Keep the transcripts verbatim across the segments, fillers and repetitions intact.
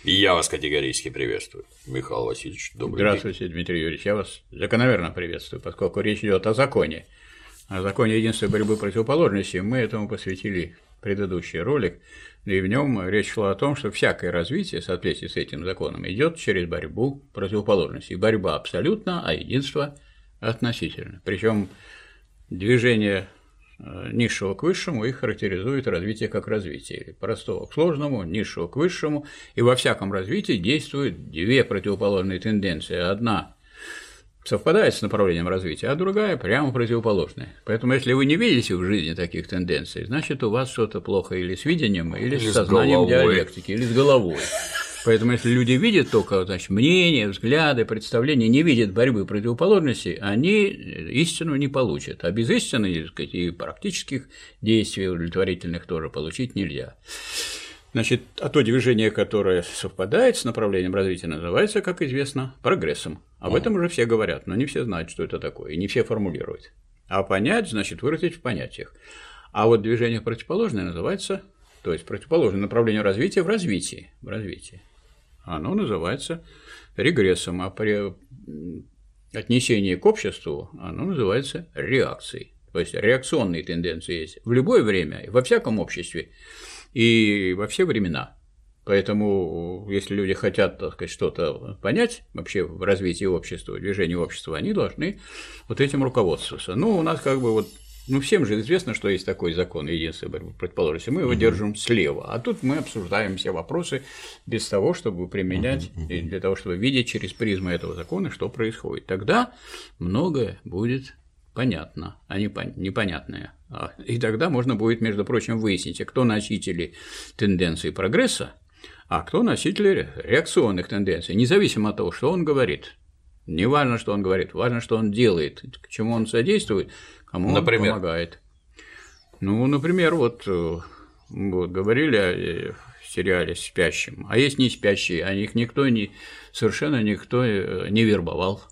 И я вас категорически приветствую, Михаил Васильевич. Добрый Здравствуйте, день. Дмитрий Юрьевич. Я вас закономерно приветствую, поскольку речь идет о законе. О законе единства борьбы противоположностей. Мы этому посвятили предыдущий ролик, и в нем речь шла о том, что всякое развитие в соответствии с этим законом идет через борьбу противоположностей. Борьба абсолютно, а единство относительно. Причем движение низшего к высшему их характеризует развитие как развитие. Простого к сложному, низшего к высшему. И во всяком развитии действуют две противоположные тенденции. Одна совпадает с направлением развития, а другая прямо противоположная. Поэтому, если вы не видите в жизни таких тенденций, значит, у вас что-то плохо или с видением, или, или с сознанием диалектики, или с головой. Поэтому, если люди видят только, значит, мнения, взгляды, представления, не видят борьбы противоположностей, они истину не получат. А без истины, так сказать, и практических действий удовлетворительных тоже получить нельзя. Значит, а то движение, которое совпадает с направлением развития, называется, как известно, прогрессом. Об этом уже все говорят, но не все знают, что это такое, и не все формулируют. А понять, значит, выразить в понятиях. А вот движение противоположное называется, то есть противоположное направлению развития в развитии, в развитии. Оно называется регрессом, а при отнесении к обществу оно называется реакцией. То есть реакционные тенденции есть в любое время, во всяком обществе и во все времена. Поэтому, если люди хотят, так сказать, что-то понять вообще в развитии общества, в движении общества, они должны вот этим руководствоваться. Ну, у нас как бы вот, ну, всем же известно, что есть такой закон единства борьбы противоположности, мы его uh-huh. держим слева, а тут мы обсуждаем все вопросы без того, чтобы применять, uh-huh. и для того, чтобы видеть через призму этого закона, что происходит. Тогда многое будет понятно, а не непонятное. И тогда можно будет, между прочим, выяснить, кто носители тенденций прогресса, а кто носители реакционных тенденций, независимо от того, что он говорит. Не важно, что он говорит, важно, что он делает, к чему он содействует, кому например? Он помогает. Ну, например, вот, вот говорили о сериале «Спящим», а есть не спящие, а их никто не, совершенно никто не вербовал.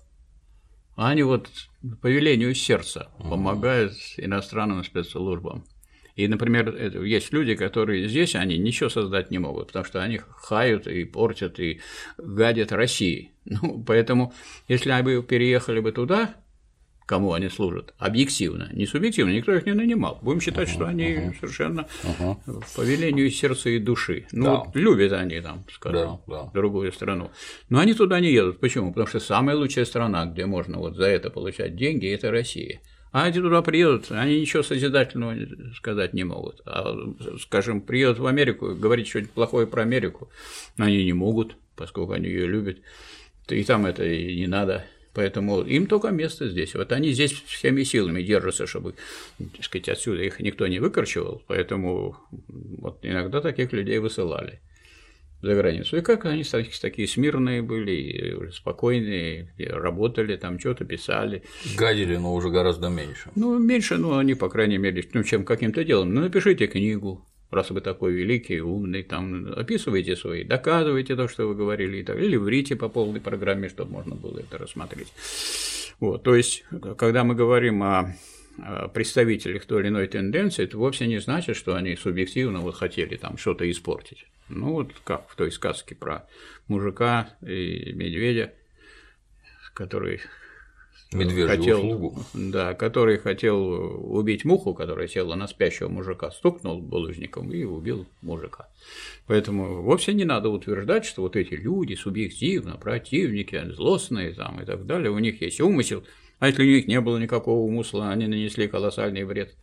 Они вот по велению сердца помогают иностранным спецслужбам. И, например, есть люди, которые здесь, они ничего создать не могут, потому что они хают и портят, и гадят России. Ну, поэтому, если они переехали бы туда, кому они служат, объективно, не субъективно, никто их не нанимал. Будем считать, uh-huh, что они uh-huh. совершенно uh-huh. по велению сердца и души. Ну, да. вот любят они там, скажем, да, да. другую страну. Но они туда не едут. Почему? Потому что самая лучшая страна, где можно вот за это получать деньги, это Россия. А они туда приедут, они ничего созидательного сказать не могут. А, скажем, приедут в Америку, говорить что-нибудь плохое про Америку, они не могут, поскольку они ее любят. И там это и не надо. Поэтому им только место здесь. Вот они здесь всеми силами держатся, чтобы, так сказать, отсюда их никто не выкорчевал, поэтому вот иногда таких людей высылали за границу. И как они такие смирные были, спокойные, работали, там что-то писали. Гадили, но уже гораздо меньше. Ну, меньше, но они, по крайней мере, ну, чем каким-то делом. Ну, напишите книгу. Раз вы такой великий, умный, там, описывайте свои, доказывайте то, что вы говорили, и так, или врите по полной программе, чтобы можно было это рассмотреть. Вот, то есть, когда мы говорим о представителях той или иной тенденции, это вовсе не значит, что они субъективно вот хотели там что-то испортить. Ну, вот как в той сказке про мужика и медведя, который… Медвежью хотел, услугу. Да, который хотел убить муху, которая села на спящего мужика, стукнул булыжником и убил мужика. Поэтому вовсе не надо утверждать, что вот эти люди субъективно, противники, злостные там и так далее, у них есть умысел, а если у них не было никакого умысла, они нанесли колоссальный вред.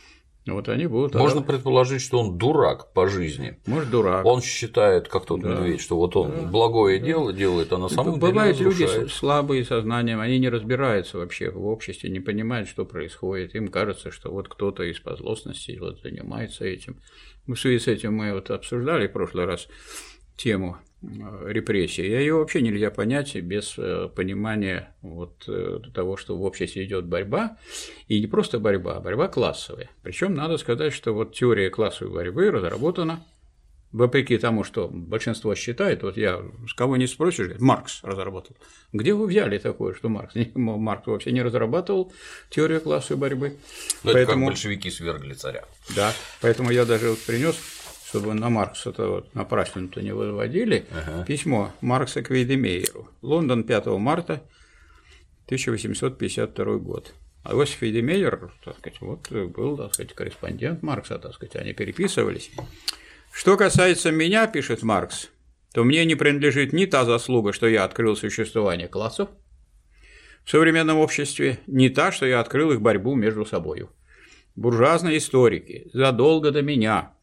Вот они будут. Можно а... предположить, что он дурак по жизни. Может, дурак. Он считает, как тот да. медведь, что вот он да. благое да. дело делает, а на самом деле бывают люди слабые слабые они не разбираются вообще в обществе, не понимают, что происходит. Им кажется, что вот кто-то из позлостности вот занимается этим. В связи с этим мы вот обсуждали в прошлый раз тему репрессий. Ее вообще нельзя понять без понимания вот того, что в обществе идет борьба, и не просто борьба, а борьба классовая. Причем надо сказать, что вот теория классовой борьбы разработана вопреки тому, что большинство считает, вот я с кого не спросишь, Маркс разработал. Где вы взяли такое, что Маркс? Маркс вообще не разрабатывал теорию классовой борьбы. Но поэтому… это как большевики свергли царя. Да, поэтому я даже вот принес чтобы на Маркса-то вот, напрасно-то не выводили, ага. письмо Маркса к Вейдемейеру. Лондон, пятого марта тысяча восемьсот пятьдесят второй год. А Иосиф Вейдемейер, так сказать, вот был, так сказать, корреспондент Маркса, так сказать, они переписывались. Что касается меня, пишет Маркс, то мне не принадлежит ни та заслуга, что я открыл существование классов в современном обществе, ни та, что я открыл их борьбу между собой. Буржуазные историки задолго до меня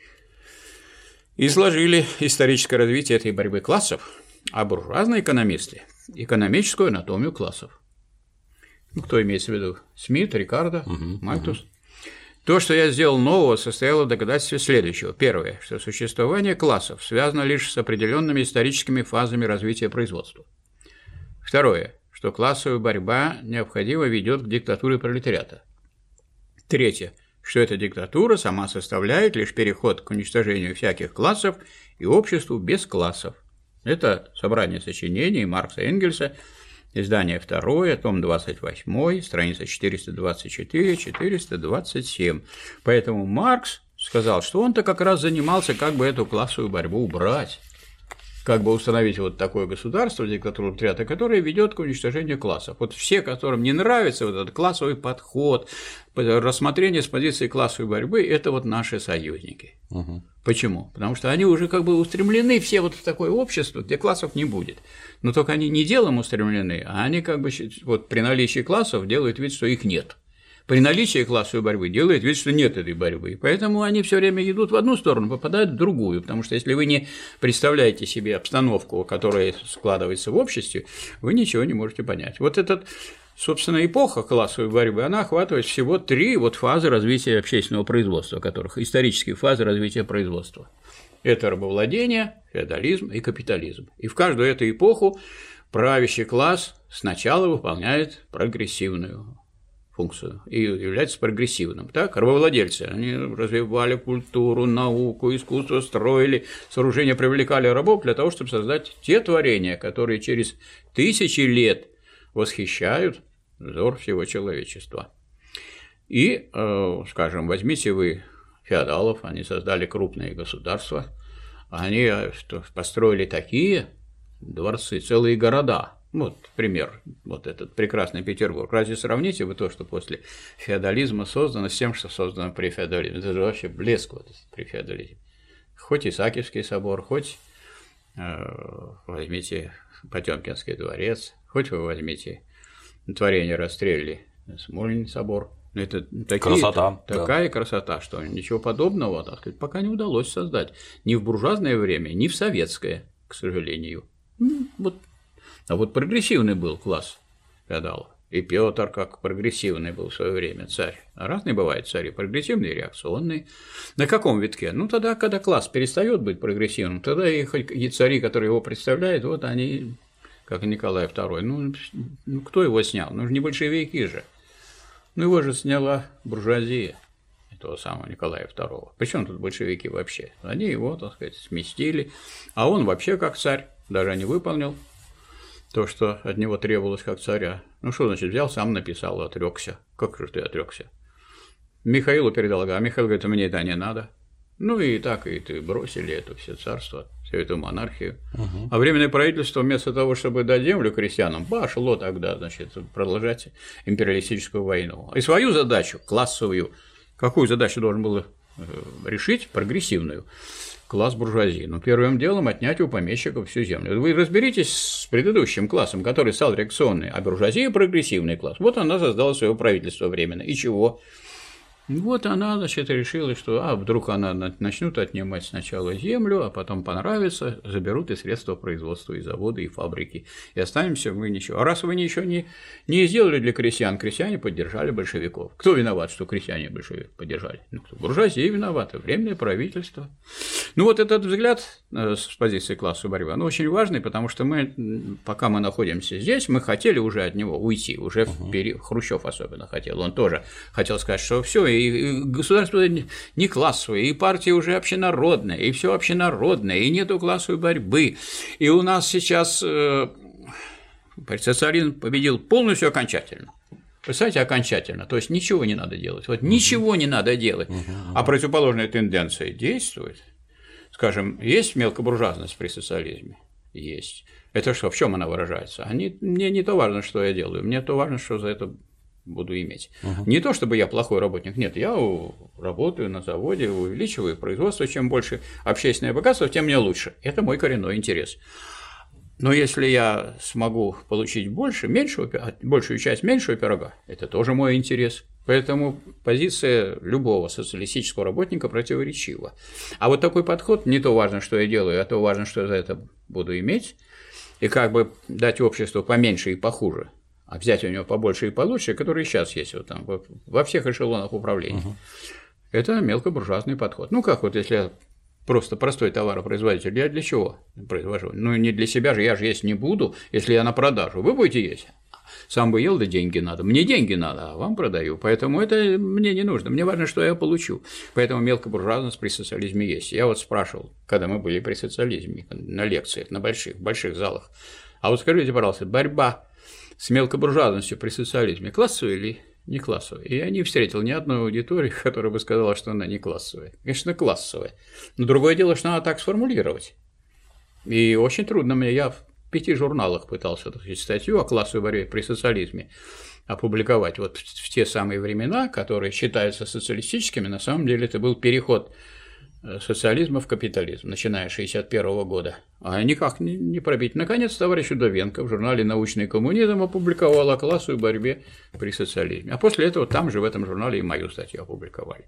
изложили историческое развитие этой борьбы классов, а буржуазные экономисты – экономическую анатомию классов. Ну, кто имеется в виду? Смит, Рикардо, угу, Мальтус. Угу. То, что я сделал нового, состояло в доказательстве следующего. Первое, что существование классов связано лишь с определенными историческими фазами развития производства. Второе, что классовая борьба необходимо ведет к диктатуре пролетариата. Третье, что эта диктатура сама составляет лишь переход к уничтожению всяких классов и обществу без классов. Это собрание сочинений Маркса и Энгельса, издание второе, том двадцать восемь, страница четыреста двадцать четыре — четыреста двадцать семь. Поэтому Маркс сказал, что он-то как раз занимался, как бы эту классовую борьбу убрать, как бы установить вот такое государство, диктатуру пролетариата, которое ведет к уничтожению классов. Вот все, которым не нравится вот этот классовый подход, рассмотрение с позиции классовой борьбы, это вот наши союзники. Угу. Почему? Потому что они уже как бы устремлены все вот в такое общество, где классов не будет. Но только они не делом устремлены, а они как бы вот при наличии классов делают вид, что их нет. При наличии классовой борьбы делает вид, что нет этой борьбы. Поэтому они все время идут в одну сторону, попадают в другую. Потому что если вы не представляете себе обстановку, которая складывается в обществе, вы ничего не можете понять. Вот эта, собственно, эпоха классовой борьбы, она охватывает всего три вот фазы развития общественного производства, которых исторические фазы развития производства. Это рабовладение, феодализм и капитализм. И в каждую эту эпоху правящий класс сначала выполняет прогрессивную функцию и является прогрессивным. Так, рабовладельцы, они развивали культуру, науку, искусство, строили сооружения, привлекали рабов для того, чтобы создать те творения, которые через тысячи лет восхищают взор всего человечества. И, скажем, возьмите вы феодалов, они создали крупные государства, они построили такие дворцы, целые города. Вот пример, вот этот прекрасный Петербург. Разве сравните вы то, что после феодализма создано, с тем, что создано при феодализме? Это же вообще блеск вот при феодализме. Хоть Исаакиевский собор, хоть э, возьмите Потёмкинский дворец, хоть вы возьмите творение Растрелли, Смольный собор. Это такие, красота, такая да. красота, что ничего подобного, так сказать, пока не удалось создать. Ни в буржуазное время, ни в советское, к сожалению. Вот. А вот прогрессивный был класс феодалов. И Петр как прогрессивный был в свое время царь. А разные бывают цари, прогрессивные и реакционные. На каком витке? Ну, тогда, когда класс перестает быть прогрессивным, тогда и, и цари, которые его представляют, вот они, как Николай второй, ну, ну кто его снял? Ну, не большевики же. Ну, его же сняла буржуазия, этого самого Николая второго. Причем тут большевики вообще? Они его, так сказать, сместили, а он вообще как царь даже не выполнил то, что от него требовалось как царя. Ну, что значит, взял, сам написал, отрекся. Как же ты отрекся? Михаилу передал, а Михаил говорит, мне это не надо. Ну, и так, и ты бросили это все царство, всю эту монархию. Угу. А Временное правительство вместо того, чтобы дать землю крестьянам, пошло тогда, значит, продолжать империалистическую войну. И свою задачу, классовую, какую задачу должен был решить, прогрессивную, класс буржуазии. Но первым делом отнять у помещиков всю землю. Вы разберитесь с предыдущим классом, который стал реакционный, а буржуазия – прогрессивный класс. Вот она создала свое правительство временно. И чего? Вот она, значит, решила, что а вдруг она начнут отнимать сначала землю, а потом понравится, заберут и средства производства, и заводы, и фабрики, и останемся мы ничего. А раз вы ничего не, не сделали для крестьян, крестьяне поддержали большевиков. Кто виноват, что крестьяне большевиков поддержали? Ну, кто? Буржуазия виновата, Временное правительство. Ну, вот этот взгляд с позиции классовой борьбы, он очень важный, потому что мы, пока мы находимся здесь, мы хотели уже от него уйти, уже uh-huh. в период, Хрущев особенно хотел, он тоже хотел сказать, что все, и государство не классовое, и партия уже общенародная, и все общенародное, и нету классовой борьбы, и у нас сейчас э, социализм победил полностью окончательно. Представляете, окончательно, то есть ничего не надо делать, вот uh-huh. ничего не надо делать, uh-huh. а противоположная тенденция действует. скажем, есть мелкобуржуазность при социализме? Есть. Это что, в чем она выражается? Они, мне не то важно, что я делаю, мне то важно, что за это буду иметь. Uh-huh. Не то, чтобы я плохой работник, нет, я работаю на заводе, увеличиваю производство, чем больше общественное богатство, тем мне лучше. Это мой коренной интерес. Но если я смогу получить больше, меньшего, большую часть меньшего пирога, это тоже мой интерес. Поэтому позиция любого социалистического работника противоречива. А вот такой подход, не то важно, что я делаю, а то важно, что я за это буду иметь, и как бы дать обществу поменьше и похуже, а взять у него побольше и получше, которые сейчас есть вот там, во всех эшелонах управления. Uh-huh. Это мелкобуржуазный подход. Ну, как вот если я просто простой товаропроизводитель, я для чего произвожу? Ну, не для себя же, я же есть не буду, если я на продажу. Вы будете есть? Сам бы ел, да деньги надо. Мне деньги надо, а вам продаю. Поэтому это мне не нужно. Мне важно, что я получу. Поэтому мелкобуржуазность при социализме есть. Я вот спрашивал, когда мы были при социализме, на лекциях, на больших, больших залах, а вот скажите, пожалуйста, борьба с мелкобуржуазностью при социализме классовая или не классовая? И я не встретил ни одной аудитории, которая бы сказала, что она не классовая. Конечно, классовая. Но другое дело, что надо так сформулировать. И очень трудно мне, я в пяти журналах пытался статью о классовой борьбе при социализме опубликовать. Вот в те самые времена, которые считаются социалистическими, на самом деле это был переход социализма в капитализм, начиная с шестьдесят первого года. А никак не пробить. Наконец, товарищ Удовенко в журнале «Научный коммунизм» опубликовал о классовой борьбе при социализме. А после этого там же в этом журнале и мою статью опубликовали.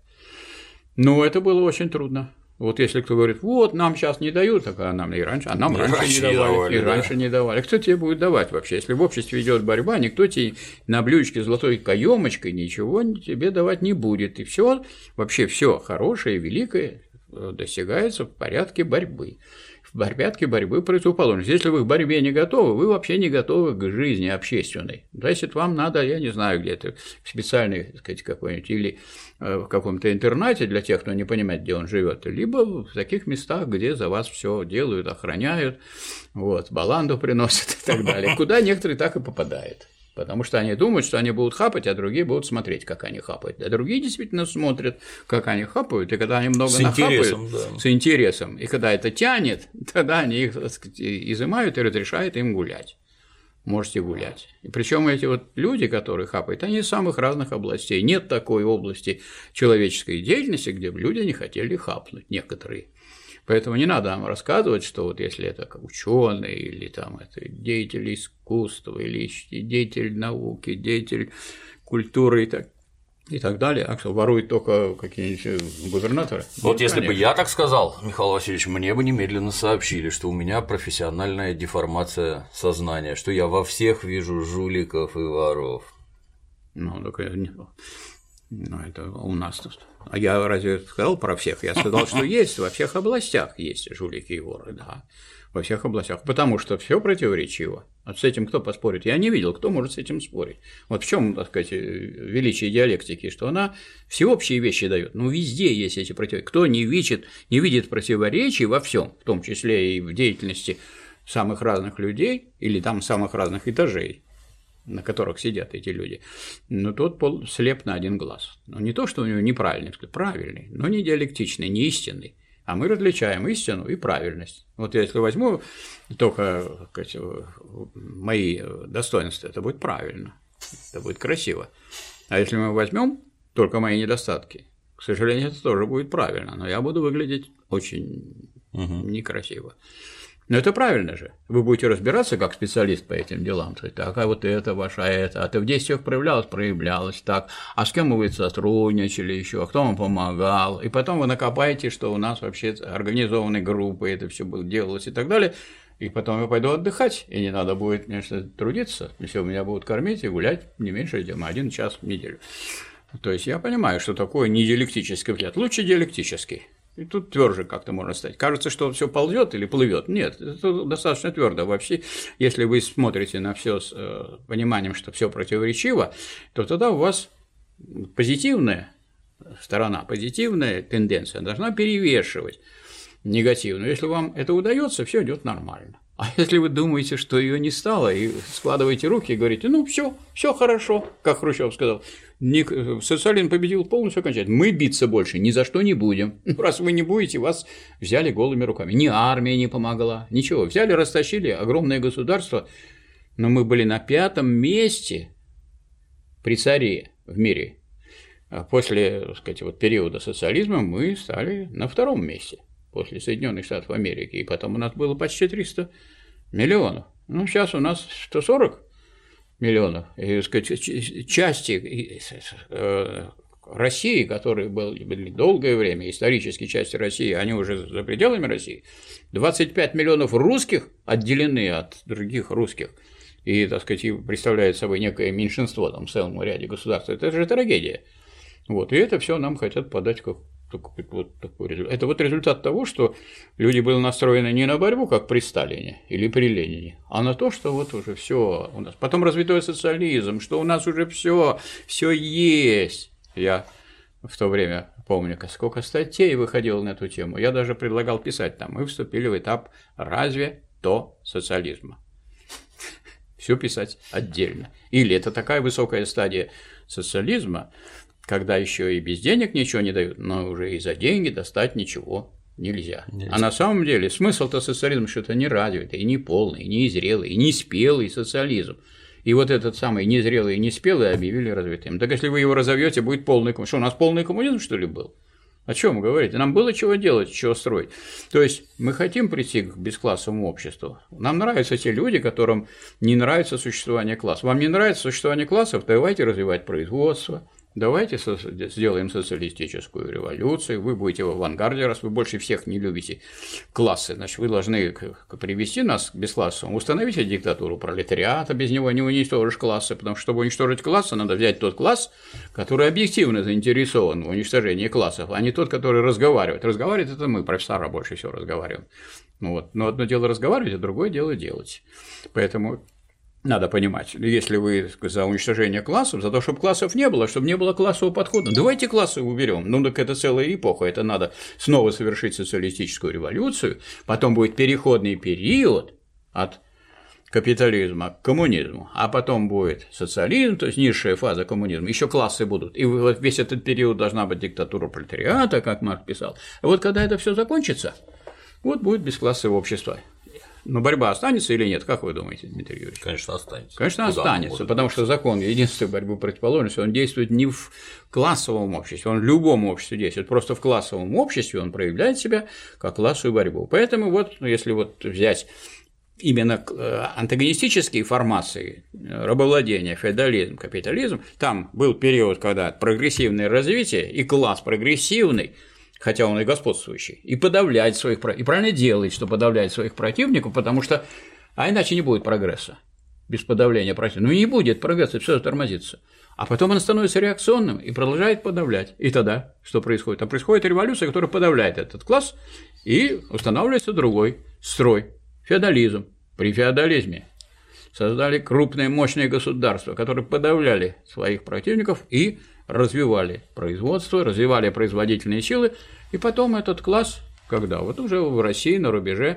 Но это было очень трудно. Вот если кто говорит, вот, нам сейчас не дают, так а нам и раньше, а нам и раньше, раньше не давали, давали, и да. раньше не давали. Кто тебе будет давать вообще? Если в обществе идет борьба, никто тебе на блюдечке с золотой каемочкой ничего тебе давать не будет. И все, вообще все хорошее, великое достигается в порядке борьбы. В порядке борьбы противоположность. Если вы к борьбе не готовы, вы вообще не готовы к жизни общественной. Значит, вам надо, я не знаю, где-то в специальной, так сказать, какой-нибудь, или в каком-то интернате для тех, кто не понимает, где он живет, либо в таких местах, где за вас все делают, охраняют, вот, баланду приносят и так далее, куда некоторые так и попадают. Потому что они думают, что они будут хапать, а другие будут смотреть, как они хапают. А другие действительно смотрят, как они хапают, и когда они много с нахапают, интересом, да. с интересом, и когда это тянет, тогда они их, так сказать, изымают и разрешают им гулять. Можете гулять. И причем эти вот люди, которые хапают, они из самых разных областей. Нет такой области человеческой деятельности, где бы люди не хотели хапнуть, некоторые. Поэтому не надо нам рассказывать, что вот если это ученый или там это деятель искусства, или деятель науки, деятель культуры и так, и так далее, а что воруют только какие-нибудь губернаторы. Вот Нет, если конечно. бы я так сказал, Михаил Васильевич, мне бы немедленно сообщили, что у меня профессиональная деформация сознания, что я во всех вижу жуликов и воров. Ну, так ну, это у нас тут. А я разве сказал про всех? Я сказал, что есть, во всех областях есть жулики и воры, да, во всех областях, потому что все противоречиво. А с этим кто поспорит? Я не видел, кто может с этим спорить. Вот в чем, так сказать, величие диалектики, что она всеобщие вещи дает. Ну, везде есть эти противоречия. Кто не видит, не видит противоречий во всем, в том числе и в деятельности самых разных людей или там самых разных этажей, на которых сидят эти люди, но тот пол слеп на один глаз. Но не то, что у него неправильный, правильный, но не диалектичный, не истинный. А мы различаем истину и правильность. Вот если возьму только сказать, мои достоинства, это будет правильно, это будет красиво. А если мы возьмем только мои недостатки, к сожалению, это тоже будет правильно, но я буду выглядеть очень угу. некрасиво. Но это правильно же. Вы будете разбираться как специалист по этим делам. Так, а вот это ваша, это, а ты в действиях проявлялась, проявлялась, так, а с кем вы сотрудничали еще, а кто вам помогал, и потом вы накопаете, что у нас вообще организованные группы, это все делалось и так далее, и потом я пойду отдыхать, и не надо будет, конечно, трудиться, если у меня будут кормить и гулять не меньше, чем один час в неделю. То есть я понимаю, что такое не диалектический взгляд, лучше диалектический. И тут тверже как-то можно стать. Кажется, что все ползет или плывет. Нет, это достаточно твердо. Вообще, если вы смотрите на все с пониманием, что все противоречиво, то тогда у вас позитивная сторона, позитивная тенденция должна перевешивать негативную. Если вам это удается, все идет нормально. А если вы думаете, что ее не стало, и складываете руки и говорите, ну все, все хорошо, как Хрущев сказал, социализм победил полностью окончательно, мы биться больше ни за что не будем. Раз вы не будете, вас взяли голыми руками. Ни армия не помогла, ничего. Взяли, растащили огромное государство, но мы были на пятом месте при царе в мире. А после, так сказать, вот периода социализма мы стали на втором месте. После Соединенных Штатов Америки, и потом у нас было почти триста миллионов. Ну, сейчас у нас сто сорок миллионов. И, так сказать, части России, которые были долгое время, исторические части России, они уже за пределами России, двадцать пять миллионов русских отделены от других русских, и, так сказать, представляют собой некое меньшинство там, в целом ряде государств. Это же трагедия. Вот, и это все нам хотят подать как вот такой результат. Это вот результат того, что люди были настроены не на борьбу, как при Сталине или при Ленине, а на то, что вот уже все у нас. Потом развитой социализм, что у нас уже все, все есть. Я в то время помню, сколько статей выходило на эту тему. Я даже предлагал писать там. Мы вступили в этап разве то социализма. Все писать отдельно. Или это такая высокая стадия социализма, когда еще и без денег ничего не дают, но уже и за деньги достать ничего нельзя. нельзя. А на самом деле смысл-то социализма, что это не развитый, и не полный, и не зрелый, и не спелый социализм. И вот этот самый незрелый и неспелый объявили развитым. Так если вы его разовьете, будет полный коммунизм. Что, у нас полный коммунизм, что ли, был? О чем вы говорите? Нам было чего делать, чего строить. То есть мы хотим прийти к бесклассовому обществу. Нам нравятся те люди, которым не нравится существование классов. Вам не нравится существование классов, давайте развивать производство. Давайте сделаем социалистическую революцию, вы будете в авангарде, раз вы больше всех не любите классы, значит, вы должны привести нас к бесклассовому, установите диктатуру пролетариата, без него не уничтожишь классы, потому что, чтобы уничтожить классы, надо взять тот класс, который объективно заинтересован в уничтожении классов, а не тот, который разговаривает. Разговаривает – это мы, профессора, больше всего разговариваем. Вот. Но одно дело разговаривать, а другое дело делать. Поэтому надо понимать, если вы за уничтожение классов, за то, чтобы классов не было, чтобы не было классового подхода, давайте классы уберем. Ну, так это целая эпоха, это надо снова совершить социалистическую революцию, потом будет переходный период от капитализма к коммунизму, а потом будет социализм, то есть низшая фаза коммунизма, еще классы будут, и вот весь этот период должна быть диктатура пролетариата, как Маркс писал. И вот когда это все закончится, вот будет бесклассовое общество. Но борьба останется или нет, как вы думаете, Дмитрий Юрьевич? Конечно, останется. Конечно, Куда останется, потому что закон единственной борьбы противоположности, он действует не в классовом обществе, он в любом обществе действует, просто в классовом обществе он проявляет себя как классовую борьбу. Поэтому вот, если вот взять именно антагонистические формации рабовладения, феодализм, капитализм, там был период, когда прогрессивное развитие и класс прогрессивный, хотя он и господствующий, и подавлять своих противников, и правильно делает, что подавляет своих противников, потому что, а иначе не будет прогресса, без подавления противников, ну не будет прогресса, все тормозится, а потом он становится реакционным и продолжает подавлять, и тогда что происходит? А происходит революция, которая подавляет этот класс, и устанавливается другой строй, феодализм. При феодализме создали крупные мощные государства, которые подавляли своих противников и развивали производство, развивали производительные силы, и потом этот класс, когда вот уже в России на рубеже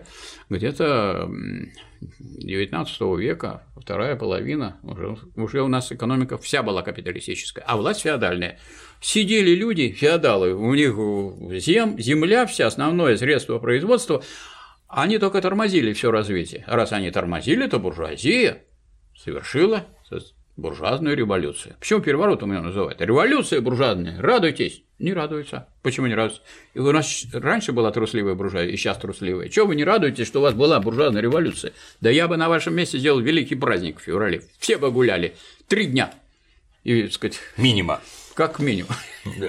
где-то девятнадцатого века, вторая половина, уже, уже у нас экономика вся была капиталистическая, а власть феодальная. Сидели люди, феодалы, у них зем, земля вся, основное средство производства, они только тормозили все развитие. А раз они тормозили, то буржуазия совершила буржуазную революцию. Почему переворотом ее называют? Революция буржуазная. Радуйтесь. Не радуются. Почему не радуются? И у нас раньше была трусливая буржуазия, и сейчас трусливая. Чего вы не радуетесь, что у вас была буржуазная революция? Да я бы на вашем месте сделал великий праздник в феврале. Все бы гуляли. Три дня. И, так сказать, минимум. Как минимум. Да.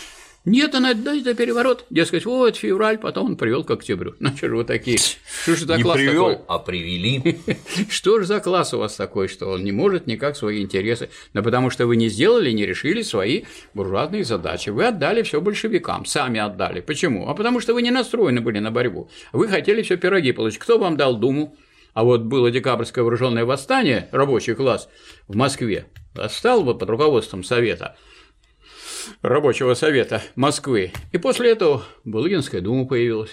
Нет, она это переворот. Дескать, вот февраль, потом он привел к октябрю. Ну, что же вы такие? Что же за не класс привел, такой? а привели. Что же за класс у вас такой, что он не может никак свои интересы? Да потому что вы не сделали, не решили свои буржуазные задачи. Вы отдали все большевикам, сами отдали. Почему? А потому что вы не настроены были на борьбу. Вы хотели все пироги получить. Кто вам дал Думу? А вот было декабрьское вооруженное восстание, рабочий класс в Москве, восстал бы под руководством Совета. Рабочего совета Москвы. И после этого Булыгинская дума появилась.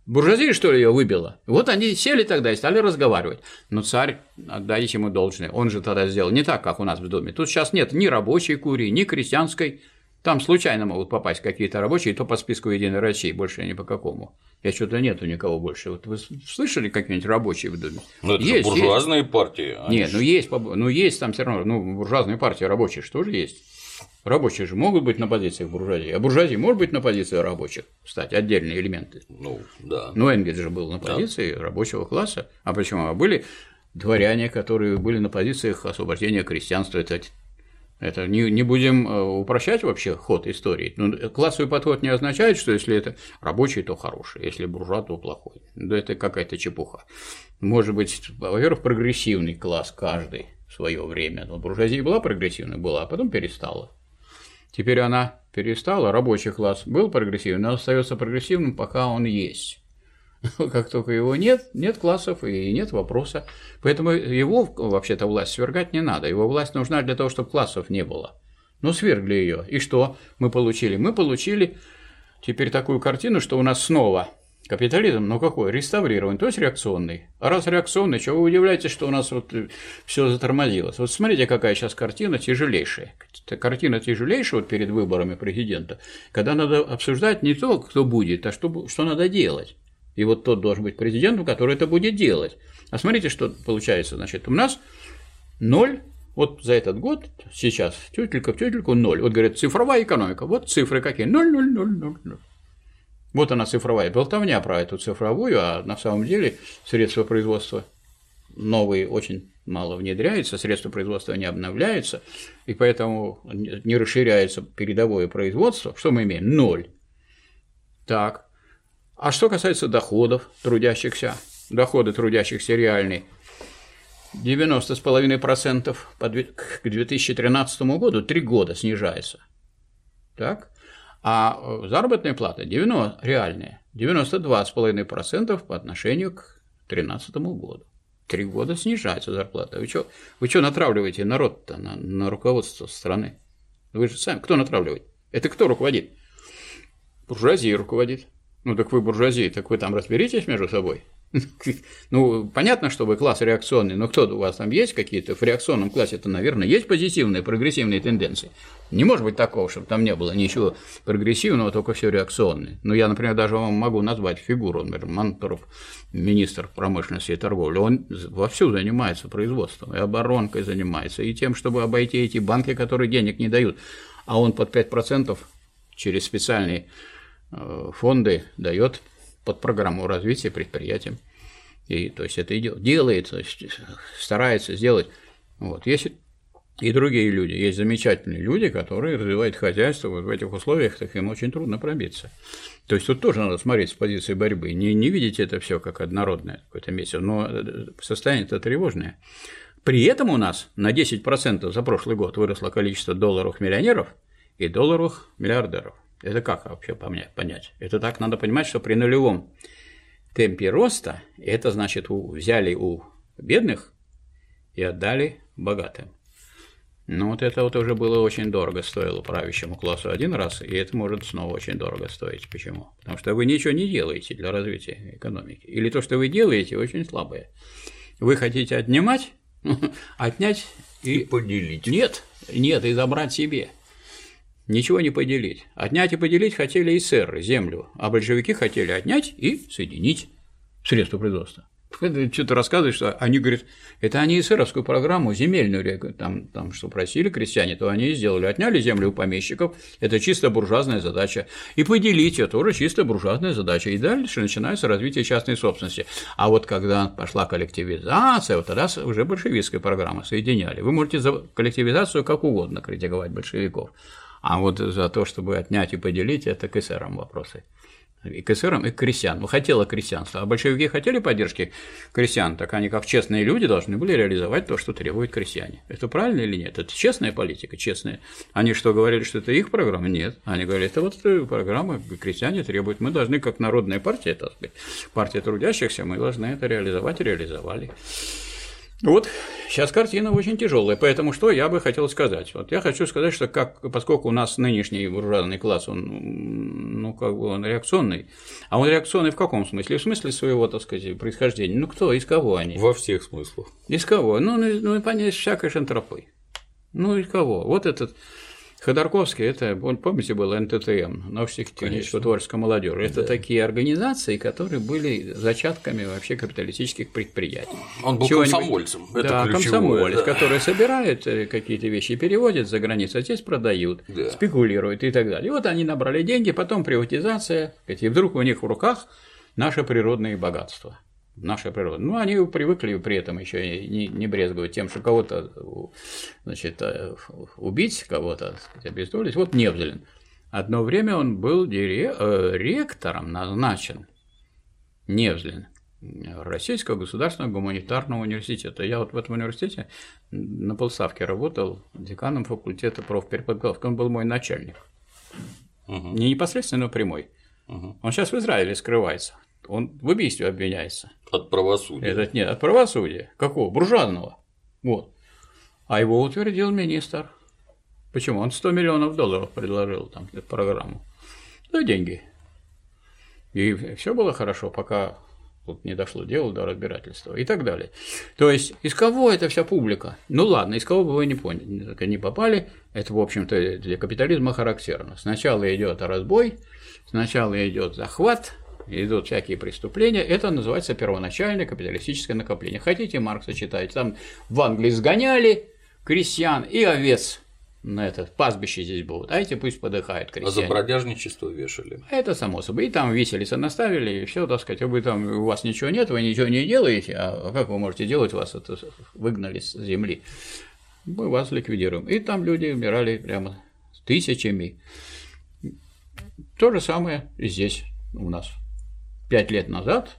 Буржуазия, что ли, ее выбила? Вот они сели тогда и стали разговаривать. Но царь, отдайте ему должное, он же тогда сделал не так, как у нас в Думе. Тут сейчас нет ни рабочей курии, ни крестьянской. Там случайно могут попасть какие-то рабочие, и то по списку Единой России, больше ни по какому. Я что-то нету никого больше. Вот вы слышали какие-нибудь рабочие в Думе? Ну, это есть, же буржуазные есть. партии. Нет, ну есть, ну есть там все равно, ну, буржуазные партии, рабочие что же есть? Рабочие же могут быть на позициях буржуазии, а буржуазия может быть на позиции рабочих, кстати, отдельные элементы. Ну, да. Ну, Энгельс же был на позиции да. рабочего класса, а почему? А были дворяне, которые были на позициях освобождения крестьянства, это, это не, не будем упрощать вообще ход истории. Ну, классовый подход не означает, что если это рабочий, то хороший, если буржуа, то плохой. Да это какая-то чепуха. Может быть, во-первых, прогрессивный класс каждый в свое время. Но буржуазия была прогрессивной, была, а потом перестала. Теперь она перестала, рабочий класс был прогрессивным, но остается прогрессивным, пока он есть. Как только его нет, нет классов и нет вопроса. Поэтому его вообще-то власть свергать не надо. Его власть нужна для того, чтобы классов не было. Ну, свергли ее. И что мы получили? Мы получили теперь такую картину, что у нас снова капитализм, но какой? Реставрирован, то есть реакционный. А раз реакционный, чего вы удивляетесь, что у нас вот все затормозилось? Вот смотрите, какая сейчас картина тяжелейшая. Картина тяжелейшая вот перед выборами президента, когда надо обсуждать не то, кто будет, а что, что надо делать. И вот тот должен быть президентом, который это будет делать. А смотрите, что получается. Значит, у нас ноль, вот за этот год, сейчас, тютелька в тютельку ноль. Вот говорят, цифровая экономика. Вот цифры какие? ноль, ноль, ноль, ноль, ноль. Вот она цифровая, болтовня про эту цифровую, а на самом деле средства производства новые очень мало внедряются, средства производства не обновляются, и поэтому не расширяется передовое производство. Что мы имеем? Ноль. Так. А что касается доходов трудящихся, доходы трудящихся реальные, девяносто целых пять десятых процента к две тысячи тринадцатому году, три года снижается. Так. А заработная плата девяносто, реальная, девяносто два целых пять десятых процента по отношению к две тысячи тринадцатому году. Три года снижается зарплата. Вы что вы что натравливаете народ-то на, на руководство страны? Вы же сами, кто натравливает? Это кто руководит? Буржуазия руководит. Ну так вы буржуазия, так вы там разберитесь между собой. Ну, понятно, что вы класс реакционный, но кто у вас там есть какие-то? В реакционном классе-то, наверное, есть позитивные, прогрессивные тенденции. Не может быть такого, чтобы там не было ничего прогрессивного, только все реакционное. Ну, я, например, даже вам могу назвать фигуру, например, Мантуров, министр промышленности и торговли. Он вовсю занимается производством, и оборонкой занимается, и тем, чтобы обойти эти банки, которые денег не дают. А он под пять процентов через специальные фонды дает под программу развития предприятиям. И, то есть, это и делает, то есть, старается сделать. Вот. Есть и другие люди, есть замечательные люди, которые развивают хозяйство вот в этих условиях, так им очень трудно пробиться. То есть, тут тоже надо смотреть с позиции борьбы, не, не видеть это все как однородное какое-то место, но состояние-то тревожное. При этом у нас на десять процентов за прошлый год выросло количество долларовых миллионеров и долларовых миллиардеров. Это как вообще понять? Это так надо понимать, что при нулевом темпе роста, это значит, взяли у бедных и отдали богатым. Ну, вот это вот уже было очень дорого стоило правящему классу один раз, и это может снова очень дорого стоить. Почему? Потому что вы ничего не делаете для развития экономики. Или то, что вы делаете, очень слабое. Вы хотите отнимать, отнять и, и поделить. Нет, нет, и забрать себе. Ничего не поделить. Отнять и поделить хотели эсеры, землю, а большевики хотели отнять и соединить средства производства. Что-то рассказывают, что они говорят, это они эсеровскую программу земельную, там, там что просили крестьяне, то они и сделали. Отняли землю у помещиков, это чисто буржуазная задача. И поделить это тоже чисто буржуазная задача. И дальше начинается развитие частной собственности. А вот когда пошла коллективизация, вот тогда уже большевистская программа соединяли. Вы можете за коллективизацию как угодно критиковать большевиков. А вот за то, чтобы отнять и поделить, это к эсерам вопросы. И к эсерам, и к крестьянам. Ну, хотело крестьянство. А большевики хотели поддержки крестьян, так они, как честные люди, должны были реализовать то, что требуют крестьяне. Это правильно или нет? Это честная политика, честная. Они что, говорили, что это их программа? Нет. Они говорили, это вот программа, крестьяне требуют. Мы должны, как народная партия, так сказать, партия трудящихся, мы должны это реализовать и реализовали. Вот сейчас картина очень тяжелая, поэтому что я бы хотел сказать? Вот я хочу сказать, что как, поскольку у нас нынешний буржуазный класс, он, ну, как бы он реакционный, а он реакционный в каком смысле? В смысле своего, так сказать, происхождения. Ну, кто, из кого они? Во всех смыслах. Из кого? Ну, ну, ну понять, всякой шантропой. Ну, из кого? Вот этот Ходорковский, это, помните, был эн тэ тэ эм, научно-техническая творческая молодежь. Это да. такие организации, которые были зачатками вообще капиталистических предприятий. Он был комсомольцем. Это да, комсомолец, да. который собирает какие-то вещи, переводит за границу, а здесь продают, да. спекулируют и так далее. И вот они набрали деньги, потом приватизация, и вдруг у них в руках наши природные богатства. Наша природа. Ну, они привыкли при этом еще не, не брезговать тем, что кого-то, значит, убить, кого-то обездолить. Вот Невзлин. Одно время он был дире... ректором назначен, Невзлин, Российского государственного гуманитарного университета. Я вот в этом университете на полставки работал деканом факультета профпереподготовки. Он был мой начальник. Угу. Не непосредственно, но прямой. Угу. Он сейчас в Израиле скрывается. Он в убийстве обвиняется. От правосудия. Этот нет, от правосудия. Какого? Буржуазного. Вот. А его утвердил министр. Почему? Он сто миллионов долларов предложил там эту программу. За деньги. И все было хорошо, пока тут не дошло дело до разбирательства и так далее. То есть, из кого эта вся публика? Ну ладно, из кого бы вы не поняли, не попали, это, в общем-то, для капитализма характерно. Сначала идет разбой, сначала идет захват, идут всякие преступления, это называется первоначальное капиталистическое накопление. Хотите, Маркса читать, там в Англии сгоняли крестьян и овец на это пастбище здесь будут, а эти пусть подыхают крестьяне. А за бродяжничество вешали. Это само собой, и там виселица наставили, и все, так сказать, вы там, у вас ничего нет, вы ничего не делаете, а как вы можете делать, вас это выгнали с земли, мы вас ликвидируем. И там люди умирали прямо тысячами. То же самое и здесь у нас. Пять лет назад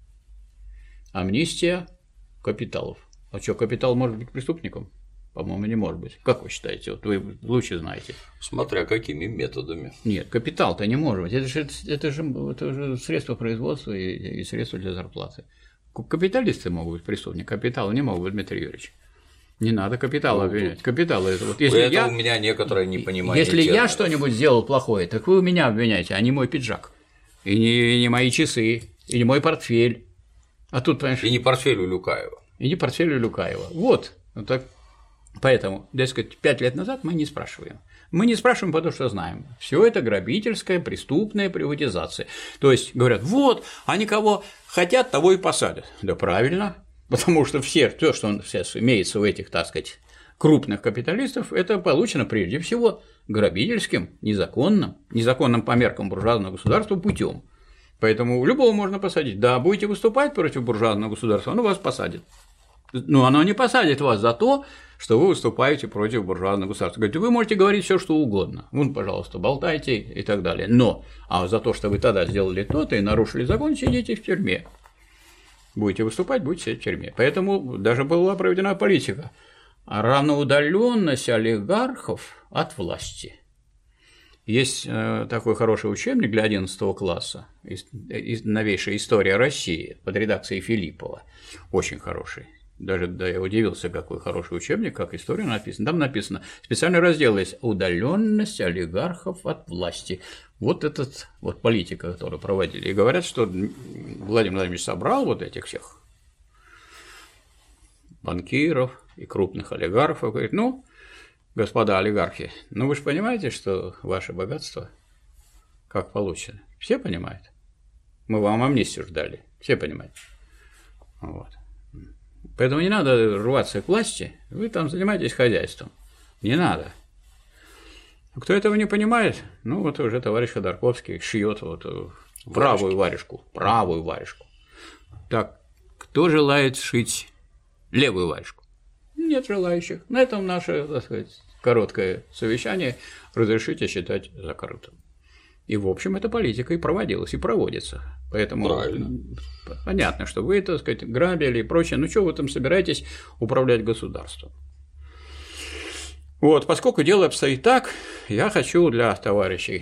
амнистия капиталов. А что, капитал может быть преступником? По-моему, не может быть. Как вы считаете? Вот вы лучше знаете. Смотря какими методами. Нет, капитал-то не может быть. Это же, это же, это же средства производства и, и средства для зарплаты. Капиталисты могут быть преступниками, капиталы не могут быть, Дмитрий Юрьевич. Не надо капитал обвинять. Капитал это вот. Если это я, у меня некоторое непонимание. Если терминов. Я что-нибудь сделал плохое, так вы у меня обвиняете, а не мой пиджак. И не, и не мои часы, и не мой портфель. А тут, понимаешь… И не портфель у Люкаева. И не портфель у Люкаева. Вот. Вот так. Поэтому, дескать, пять лет назад мы не спрашиваем. Мы не спрашиваем, потому что знаем. Все это грабительская, преступная приватизация. То есть говорят, вот, они кого хотят, того и посадят. Да правильно. Потому что все, то, что сейчас имеется у этих, так сказать, крупных капиталистов, это получено прежде всего грабительским, незаконным, незаконным по меркам буржуазного государства путем. Поэтому любого можно посадить. Да, будете выступать против буржуазного государства, оно вас посадит. Но оно не посадит вас за то, что вы выступаете против буржуазного государства. Говорит, вы можете говорить все, что угодно. Вон, пожалуйста, болтайте и так далее. Но а за то, что вы тогда сделали то-то и нарушили закон, сидите в тюрьме. Будете выступать, будете сидеть в тюрьме. Поэтому даже была проведена политика. Равноудаленность олигархов от власти. Есть такой хороший учебник для одиннадцатого класса, новейшая история России под редакцией Филиппова, очень хороший. Даже да, я удивился, какой хороший учебник, как история написана. Там написано, специальный раздел есть «Удаленность олигархов от власти». Вот этот вот политика, которую проводили. И говорят, что Владимир Владимирович собрал вот этих всех банкиров и крупных олигархов, говорит, ну, господа олигархи, ну вы же понимаете, что ваше богатство как получено? Все понимают? Мы вам амнистию ждали, все понимают. Вот. Поэтому не надо рваться к власти, вы там занимаетесь хозяйством. Не надо. Кто этого не понимает, ну вот уже товарищ Ходорковский шьет вот правую варежку, правую варежку. Так, кто желает шить левую варежку? Нет желающих. На этом наше, так сказать, короткое совещание разрешите считать закрытым. И, в общем, эта политика и проводилась, и проводится. Поэтому правильно. Понятно, что вы, так сказать, грабили и прочее. Ну, что вы там собираетесь управлять государством? Вот, поскольку дело обстоит так, я хочу для товарищей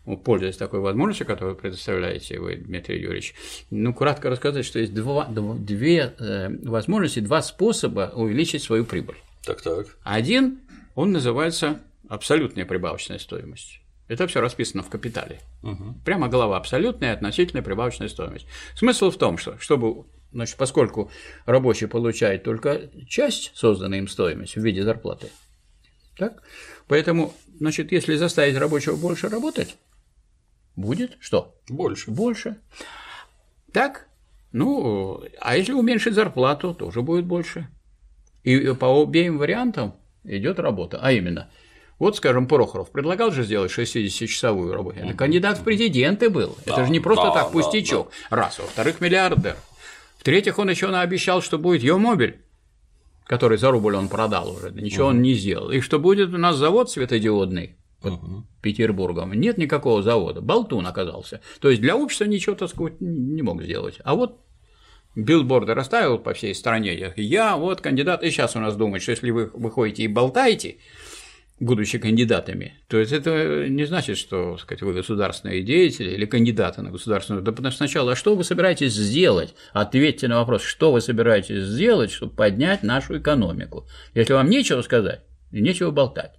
пользуясь такой возможностью, которую вы предоставляете вы, Дмитрий Юрьевич, ну, кратко рассказать, что есть два, две э, возможности, два способа увеличить свою прибыль. Так-так. Один, он называется абсолютная прибавочная стоимость. Это все расписано в «Капитале». Угу. Прямо глава «Абсолютная относительная прибавочная стоимость». Смысл в том, что, чтобы, значит, поскольку рабочий получает только часть созданной им стоимости в виде зарплаты, так? Поэтому, значит, если заставить рабочего больше работать, будет что? Больше. Больше. Так? Ну, а если уменьшить зарплату, тоже будет больше. И по обеим вариантам идет работа. А именно, вот, скажем, Прохоров предлагал же сделать шестидесятичасовую работу. Это кандидат в президенты был. Да, это же не просто да, так пустячок. Да, да. Раз. Во-вторых, миллиардер. В-третьих, он еще наобещал, что будет Йомобиль, который за рубль он продал уже. Ничего угу. он не сделал. И что будет у нас завод светодиодный под угу. Петербургом. Нет никакого завода. Болтун оказался. То есть для общества ничего, так сказать, не мог сделать. А вот билборды расставил по всей стране. Я вот кандидат. И сейчас у нас думают, что если вы выходите и болтаете, будучи кандидатами, то есть это не значит, что, так сказать, вы государственные деятели или кандидаты на государственную. Да потому что сначала, а что вы собираетесь сделать? Ответьте на вопрос, что вы собираетесь сделать, чтобы поднять нашу экономику. Если вам нечего сказать, нечего болтать.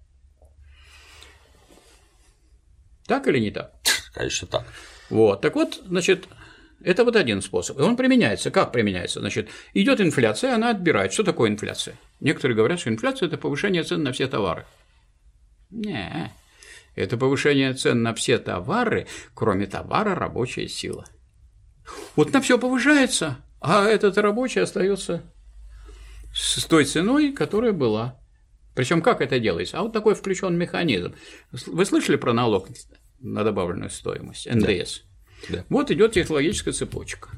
Так или не так? Конечно, так. Вот, так вот, значит, это вот один способ. И он применяется. Как применяется? Значит, идет инфляция, она отбирает. Что такое инфляция? Некоторые говорят, что инфляция – это повышение цен на все товары. Не, это повышение цен на все товары, кроме товара рабочая сила. Вот на все повышается, а этот рабочий остается с той ценой, которая была. Причем как это делается? А вот такой включен механизм. Вы слышали про налог на добавленную стоимость, эн дэ эс? Да. Вот идет технологическая цепочка.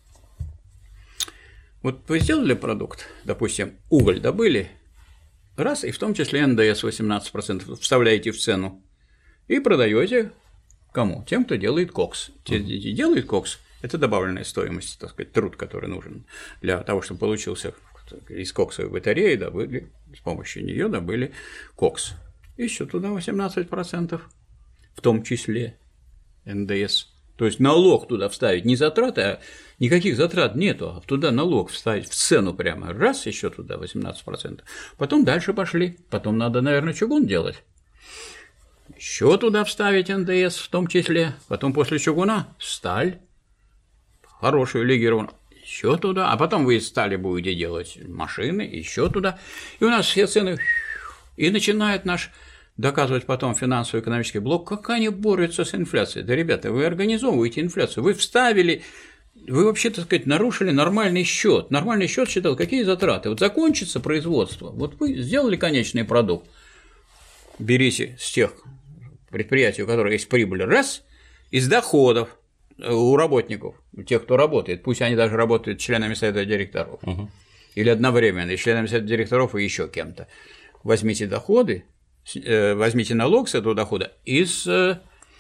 Вот вы сделали продукт, допустим, уголь добыли. Раз, и в том числе эн дэ эс восемнадцать процентов вставляете в цену и продаете кому? Тем, кто делает кокс. Те, uh-huh. делает кокс – это добавленная стоимость, так сказать, труд, который нужен для того, чтобы получился из коксовой батареи, добыли, с помощью нее добыли кокс. Еще туда восемнадцать процентов, в том числе эн дэ эс. То есть налог туда вставить, не затраты, а никаких затрат нету, а туда налог вставить в цену прямо, раз, еще туда восемнадцать процентов. Потом дальше пошли, потом надо, наверное, чугун делать. Еще туда вставить эн дэ эс в том числе, потом после чугуна сталь, хорошую легированную, еще туда, а потом вы из стали будете делать машины, еще туда, и у нас все цены, и начинает наш доказывать потом финансово-экономический блок, как они борются с инфляцией. Да, ребята, вы организовываете инфляцию, вы вставили, вы вообще, так сказать, нарушили нормальный счет. Нормальный счет считал, какие затраты. Вот закончится производство, вот вы сделали конечный продукт, берите с тех предприятий, у которых есть прибыль, раз, из доходов у работников, у тех, кто работает, пусть они даже работают членами совета директоров, угу. или одновременно, и членами совета директоров, и еще кем-то, возьмите доходы, возьмите налог с этого дохода из э,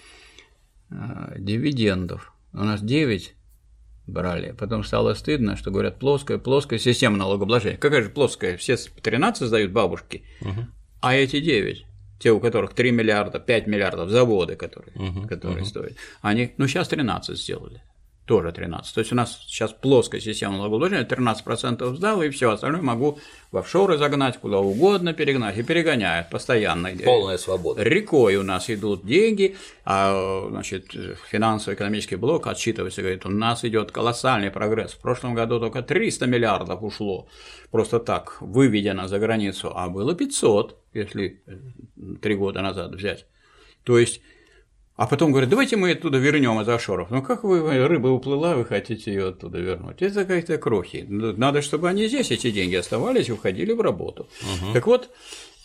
дивидендов. У нас девять брали, потом стало стыдно, что говорят плоская, плоская система налогообложения. Какая же плоская? Все тринадцать сдают бабушки, угу. а эти девять, те, у которых три миллиарда, пять миллиардов, заводы, которые, угу. которые угу. стоят, они, ну, сейчас тринадцать сделали. Тоже тринадцать. То есть у нас сейчас плоская система налогообложения, тринадцать процентов сдал, и все, остальное могу в офшоры загнать, куда угодно перегнать, и перегоняют постоянно. Полная свобода. Рекой у нас идут деньги, а, значит, финансово-экономический блок отчитывается, говорит, у нас идет колоссальный прогресс. В прошлом году только триста миллиардов ушло просто так, выведено за границу, а было пятьсот, если три года назад взять. То есть. А потом говорят, давайте мы оттуда вернем из офшоров. Ну как вы, рыба уплыла, вы хотите ее оттуда вернуть? Это какие-то крохи. Надо, чтобы они здесь, эти деньги, оставались и уходили в работу. Угу. Так вот,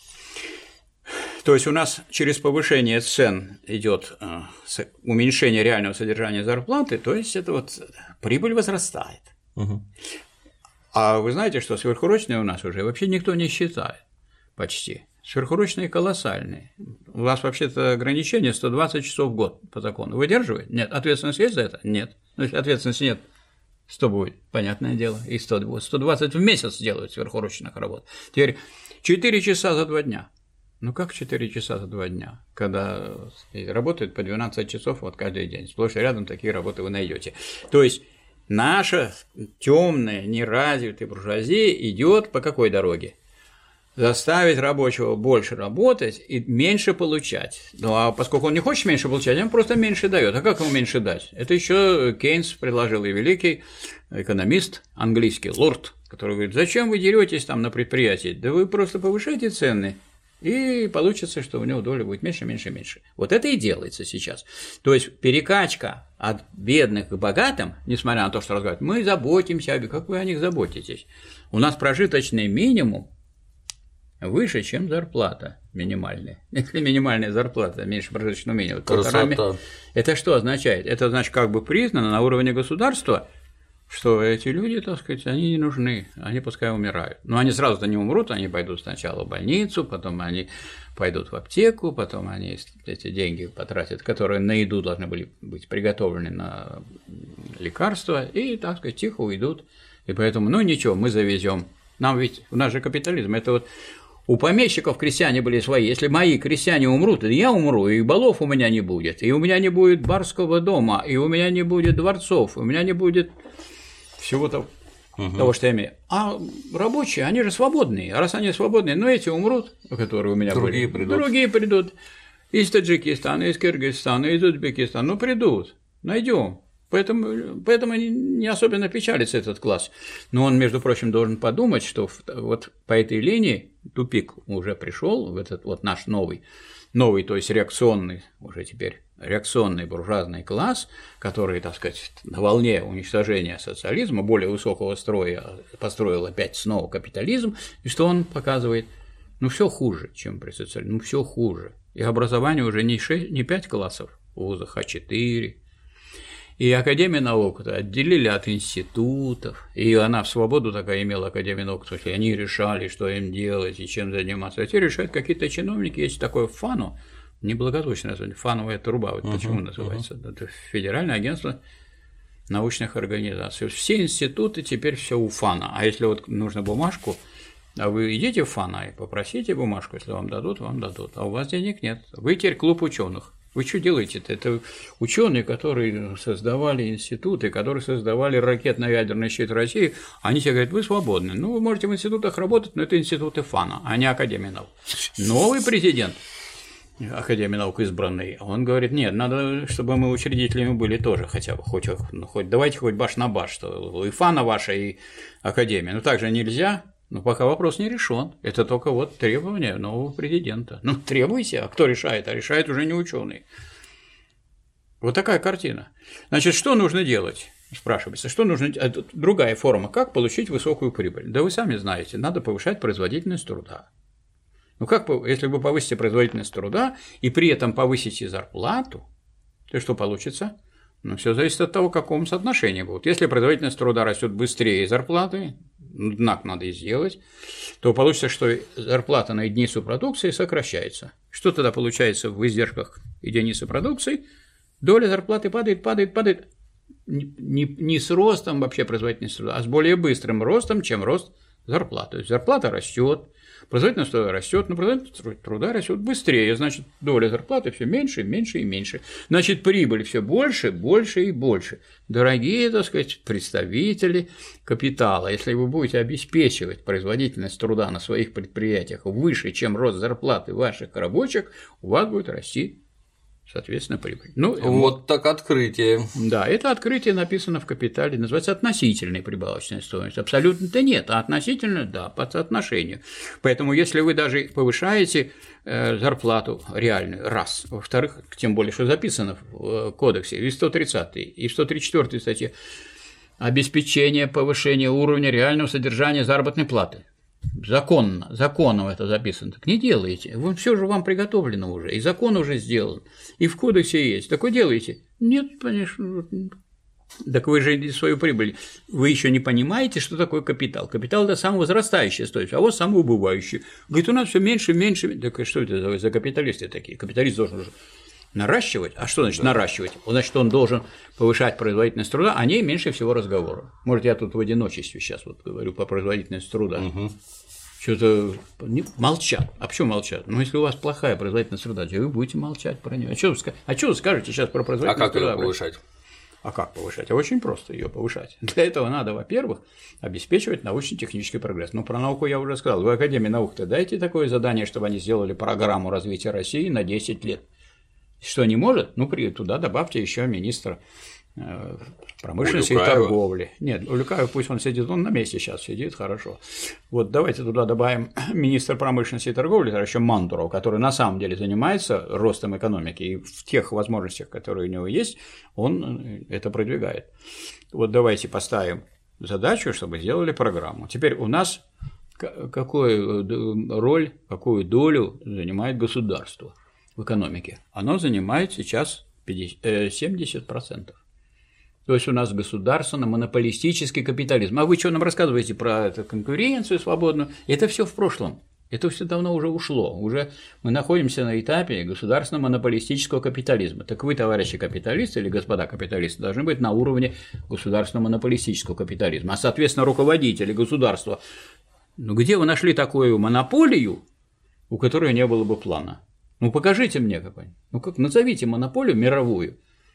то есть у нас через повышение цен идет уменьшение реального содержания зарплаты, то есть это вот прибыль возрастает. Угу. А вы знаете, что сверхурочные у нас уже вообще никто не считает почти. Сверхурочные колоссальные. У вас вообще-то ограничение сто двадцать часов в год по закону. Выдерживает? Нет. Ответственность есть за это? Нет. Ну, если ответственности нет, сто будет, понятное дело, и сто будет. сто двадцать в месяц делают сверхурочных работ. Теперь четыре часа за два дня. Ну как четыре часа за два дня, когда работают по двенадцать часов вот каждый день, сплошь и рядом такие работы вы найдете. То есть наша темная, неразвитая буржуазия идет по какой дороге? Заставить рабочего больше работать и меньше получать. Ну а поскольку он не хочет меньше получать, он просто меньше дает. А как ему меньше дать? Это еще Кейнс предложил, и великий экономист английский, лорд, который говорит: зачем вы деретесь там на предприятии? Да вы просто повышайте цены, и получится, что у него доля будет меньше, меньше, меньше. Вот это и делается сейчас. То есть перекачка от бедных к богатым, несмотря на то, что разговаривают, мы заботимся, как вы о них заботитесь. У нас прожиточный минимум выше, чем зарплата минимальная. Если минимальная зарплата меньше прожиточного минимума, полтора, это что означает? Это значит, как бы признано на уровне государства, что эти люди, так сказать, они не нужны, они пускай умирают. Но они сразу-то не умрут, они пойдут сначала в больницу, потом они пойдут в аптеку, потом они эти деньги потратят, которые на еду должны были быть приготовлены на лекарства, и, так сказать, тихо уйдут. И поэтому, ну ничего, мы завезем. Нам ведь, у нас же капитализм, это вот у помещиков крестьяне были свои. Если мои крестьяне умрут, и я умру, и балов у меня не будет, и у меня не будет барского дома, и у меня не будет дворцов, у меня не будет всего того, угу. того, что я имею. А рабочие, они же свободные. А раз они свободные, ну эти умрут, которые у меня другие были. Придут. Другие придут. Из Таджикистана, из Кыргызстана, из Узбекистана. Ну придут, найдем. Поэтому, поэтому не особенно печалится этот класс. Но он, между прочим, должен подумать, что вот по этой линии тупик уже пришел в этот вот наш новый, новый, то есть реакционный, уже теперь реакционный буржуазный класс, который, так сказать, на волне уничтожения социализма, более высокого строя, построил опять снова капитализм, и что он показывает? Ну, все хуже, чем при социализме, ну, все хуже. И образование уже не, шесть, не пять классов в вузах, а четыре. И Академия наук отделили от институтов, и она в свободу такая имела, Академия наук, то есть они решали, что им делать и чем заниматься. А теперь решают какие-то чиновники, есть такое ФАНУ, неблагозвучное название, фановая труба, вот uh-huh, почему называется, uh-huh. это Федеральное агентство научных организаций. Все институты теперь все у ФАНа, а если вот нужно бумажку, а вы идите в ФАНа и попросите бумажку, если вам дадут, вам дадут, а у вас денег нет, вы теперь клуб ученых. Вы что делаете-то? Это ученые, которые создавали институты, которые создавали ракетно-ядерный щит России, они тебе говорят: вы свободны. Ну, вы можете в институтах работать, но это институты ФАНа, а не Академия наук. Новый президент Академии наук избранный, он говорит: нет, надо, чтобы мы учредителями были тоже хотя бы, хоть, ну, хоть давайте хоть баш на баш, что и ФАНа ваша, и Академия. Но так же нельзя. Ну, пока вопрос не решен. Это только вот требование нового президента. Ну, требуйте, а кто решает? А решает уже не ученые. Вот такая картина. Значит, что нужно делать? Спрашивается, что нужно делать? Другая форма. Как получить высокую прибыль? Да вы сами знаете, надо повышать производительность труда. Ну, как, если вы повысите производительность труда и при этом повысите зарплату, то что получится? Ну, все зависит от того, в каком соотношении будут. Если производительность труда растет быстрее зарплаты, знак надо и сделать, то получится, что зарплата на единицу продукции сокращается. Что тогда получается в издержках единицы продукции? Доля зарплаты падает, падает, падает. Не, не с ростом вообще производительности труда, а с более быстрым ростом, чем рост зарплаты. То есть зарплата растет, производительность труда растет, но производительность труда растет быстрее, значит, доля зарплаты все меньше, меньше и меньше. Значит, прибыль все больше, больше и больше. Дорогие, так сказать, представители капитала, если вы будете обеспечивать производительность труда на своих предприятиях выше, чем рост зарплаты ваших рабочих, у вас будет расти, соответственно, прибыль. Ну, вот, вот так открытие. Да, это открытие написано в «Капитале», называется относительной прибавочной стоимостью. Абсолютно-то нет, а относительно, да, по соотношению. Поэтому, если вы даже повышаете зарплату реальную, раз, во-вторых, тем более, что записано в кодексе, и в сто тридцатой, и в сто тридцать четвёртой статье, обеспечение повышения уровня реального содержания заработной платы. Законно, законом это записано, так не делаете, все же вам приготовлено уже, и закон уже сделан, и в кодексе есть, так вы делаете? Нет, конечно, так вы же свою прибыль, вы еще не понимаете, что такое капитал, капитал – это самовозрастающая стоимость, а вот самоубывающая, говорит, у нас все меньше, меньше, так что это за капиталисты такие, капиталист должен уже наращивать, а что значит наращивать? Значит, он должен повышать производительность труда, о ней меньше всего разговора. Может, я тут в одиночестве сейчас вот говорю по производительности труда. Угу. что-то молчат. А почему молчат? Ну, если у вас плохая производительная среда, вы будете молчать про нее. А что вы, а что вы скажете сейчас про производительную среду? А как ее повышать? А как повышать? А очень просто ее повышать. Для этого надо, во-первых, обеспечивать научно-технический прогресс. Ну, про науку я уже сказал. Вы Академии наук-то дайте такое задание, чтобы они сделали программу развития России на десять лет. Что не может? Ну, туда добавьте еще министра промышленности и торговли. Нет, Улюкаев пусть он сидит, он на месте сейчас сидит, хорошо. Вот давайте туда добавим министра промышленности и торговли, еще Мантурова, который на самом деле занимается ростом экономики, и в тех возможностях, которые у него есть, он это продвигает. Вот давайте поставим задачу, чтобы сделали программу. Теперь у нас какую роль, какую долю занимает государство в экономике? Оно занимает сейчас семьдесят процентов. То есть у нас государственно-монополистический капитализм. А вы что нам рассказываете про эту конкуренцию свободную? Это все в прошлом. Это все давно уже ушло. Уже мы находимся на этапе государственно-монополистического капитализма. Так вы, товарищи капиталисты или господа капиталисты, должны быть на уровне государственно-монополистического капитализма. А, соответственно, руководители государства. Ну, где вы нашли такую монополию, у которой не было бы плана? Ну, покажите мне какой-нибудь. Ну, как назовите монополию мировую.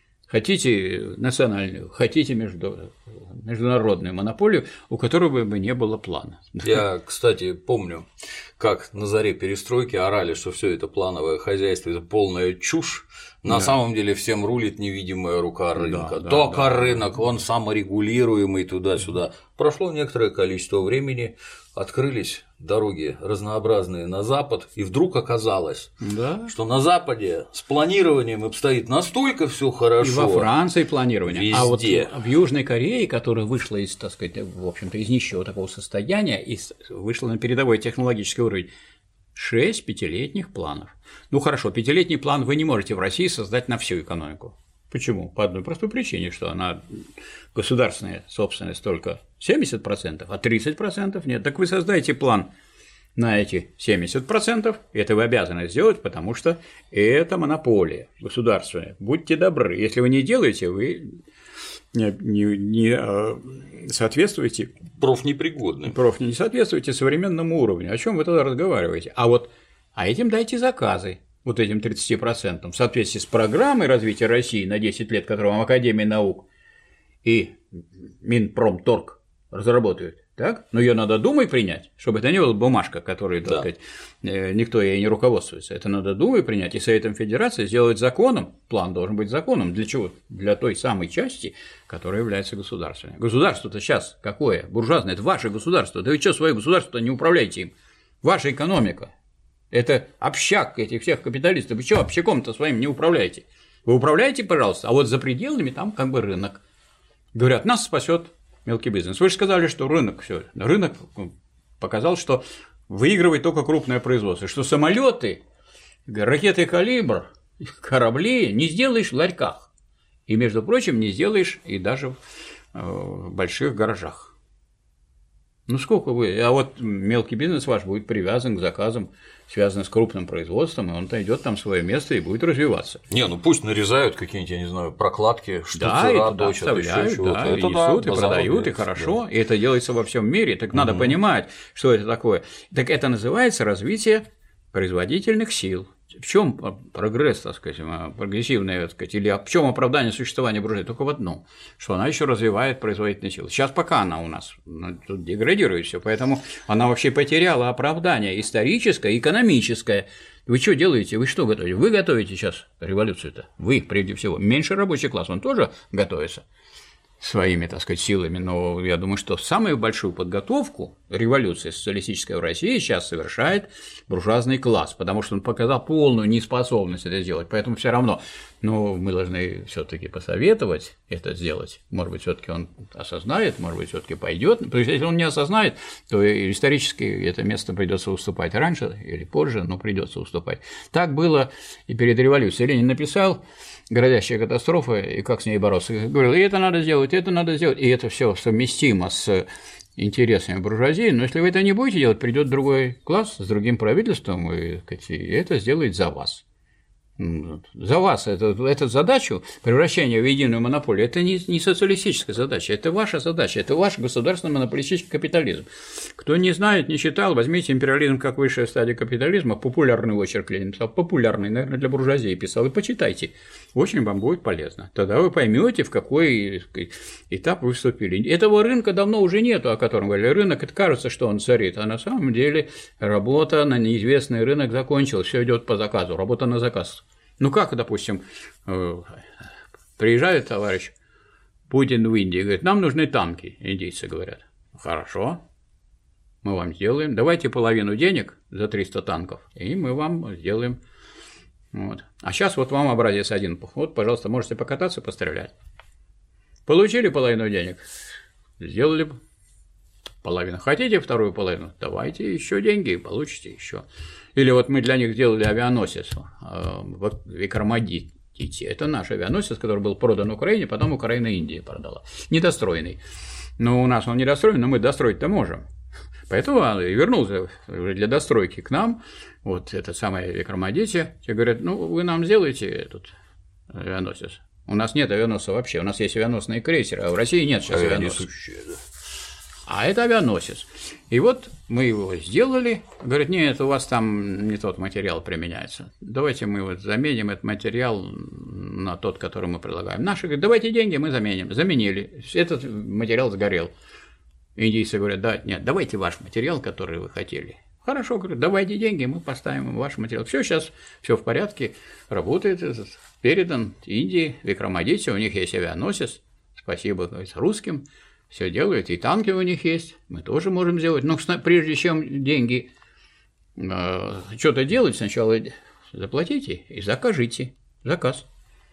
Хотите национальную, хотите между... международную монополию, у которой бы не было плана. Я, кстати, помню, как на заре перестройки орали, что все это плановое хозяйство – это полная чушь. На да. самом деле всем рулит невидимая рука рынка. Да, Только да, рынок, да. он саморегулируемый туда-сюда. Прошло некоторое количество времени, открылись дороги разнообразные на Запад, и вдруг оказалось, да. что на Западе с планированием обстоит настолько все хорошо. И во Франции планирование. Везде. А вот в Южной Корее, которая вышла из, так сказать, в общем-то, из нищего такого состояния и вышла на передовой технологический уровень, шесть пятилетних планов. Ну хорошо, пятилетний план вы не можете в России создать на всю экономику. Почему? По одной простой причине, что она государственная собственность только семьдесят процентов, а тридцать процентов нет. Так вы создайте план на эти семьдесят процентов, это вы обязаны сделать, потому что это монополия государственная. Будьте добры, если вы не делаете, вы не, не, не соответствуете… Профнепригодны. Проф не соответствуете современному уровню. О чем вы тогда разговариваете? А вот а этим дайте заказы. Вот этим тридцати процентам в соответствии с программой развития России на десять лет, которую вам Академия наук и Минпромторг разработают, так? Но ее надо Думой принять, чтобы это не была бумажка, которой, так да. сказать, никто ей не руководствуется. Это надо Думой принять и Советом Федерации сделать законом. План должен быть законом. Для чего? Для той самой части, которая является государственной. Государство-то сейчас какое? Буржуазное. Это ваше государство. Да вы что, свое государство не управляете им? Ваша экономика. Это общак этих всех капиталистов. Вы что, общаком-то своим не управляете? Вы управляете, пожалуйста, а вот за пределами там как бы рынок. Говорят, нас спасет мелкий бизнес. Вы же сказали, что рынок все. Рынок показал, что выигрывает только крупное производство, что самолеты, ракеты «Калибр», корабли не сделаешь в ларьках. И, между прочим, не сделаешь и даже в больших гаражах. Ну сколько вы, а вот мелкий бизнес ваш будет привязан к заказам, связанным с крупным производством, и он найдет там свое место и будет развиваться. Не, ну пусть нарезают какие-нибудь, я не знаю, прокладки, штуцера, да, точат, еще чего-то. Да, и несут, да, и продают, и хорошо, да. И это делается во всем мире. Так угу. надо понимать, что это такое. Так это называется развитие производительных сил. В чем прогресс, так сказать, прогрессивный, так сказать, или в чем оправдание существования буржуазии? Только в одном, что она еще развивает производительные силы. Сейчас пока она у нас тут деградирует все, поэтому она вообще потеряла оправдание историческое, экономическое. Вы что делаете? Вы что готовите? Вы готовите сейчас революцию-то. Вы, прежде всего. Меньший рабочий класс, он тоже готовится своими, так сказать, силами, но я думаю, что самую большую подготовку революции социалистической в России сейчас совершает буржуазный класс, потому что он показал полную неспособность это сделать, поэтому все равно, но мы должны все-таки посоветовать это сделать, может быть, все-таки он осознает, может быть, все-таки пойдет, то есть если он не осознает, то исторически это место придется уступать раньше или позже, но придется уступать. Так было и перед революцией. Ленин написал «Грозящая катастрофа» и как с ней бороться. Говорил, и это надо сделать, и это надо сделать, и это все совместимо с интересами буржуазии, но если вы это не будете делать, придет другой класс с другим правительством, и, и это сделает за вас. За вас эту, эту задачу превращения в единую монополию, это не, не социалистическая задача, это ваша задача, это ваш государственный монополистический капитализм. Кто не знает, не читал, возьмите «Империализм как высшая стадия капитализма», популярный очерк Ленин писал, популярный, наверное, для буржуазии писал, и почитайте, очень вам будет полезно. Тогда вы поймете, в какой этап вы вступили. Этого рынка давно уже нету, о котором говорили. Рынок, это кажется, что он царит, а на самом деле работа на неизвестный рынок закончилась, все идет по заказу, работа на заказ. Ну как, допустим, приезжает товарищ Путин в Индию и говорит, нам нужны танки, индийцы говорят. Хорошо, мы вам сделаем, давайте половину денег за триста танков, и мы вам сделаем. Вот. А сейчас вот вам образец один, вот, пожалуйста, можете покататься, пострелять. Получили половину денег, сделали половину. Хотите вторую половину? Давайте еще деньги, получите еще. Или вот мы для них делали авианосец в Викрамадите. Это наш авианосец, который был продан Украине, потом Украина Индии продала. Недостроенный. Но у нас он недостроен, но мы достроить-то можем. Поэтому и вернулся уже для достройки к нам. Вот это самое Викрамадите. Те говорят, ну вы нам сделаете этот авианосец. У нас нет авианосца вообще. У нас есть авианосные крейсеры, а в России нет сейчас авианосцев. А это авианосец. И вот мы его сделали. Говорят, нет, у вас там не тот материал применяется. Давайте мы вот заменим этот материал на тот, который мы предлагаем. Наши говорят, давайте деньги, мы заменим. Заменили. Этот материал сгорел. Индийцы говорят, да, нет, давайте ваш материал, который вы хотели. Хорошо, говорю, давайте деньги, мы поставим ваш материал. Все, сейчас все в порядке, работает, передан Индии, Викрамадите, у них есть авианосец. Спасибо, говорит, русским. Все делают, и танки у них есть, мы тоже можем сделать. Но прежде чем деньги э, что-то делать, сначала заплатите и закажите заказ.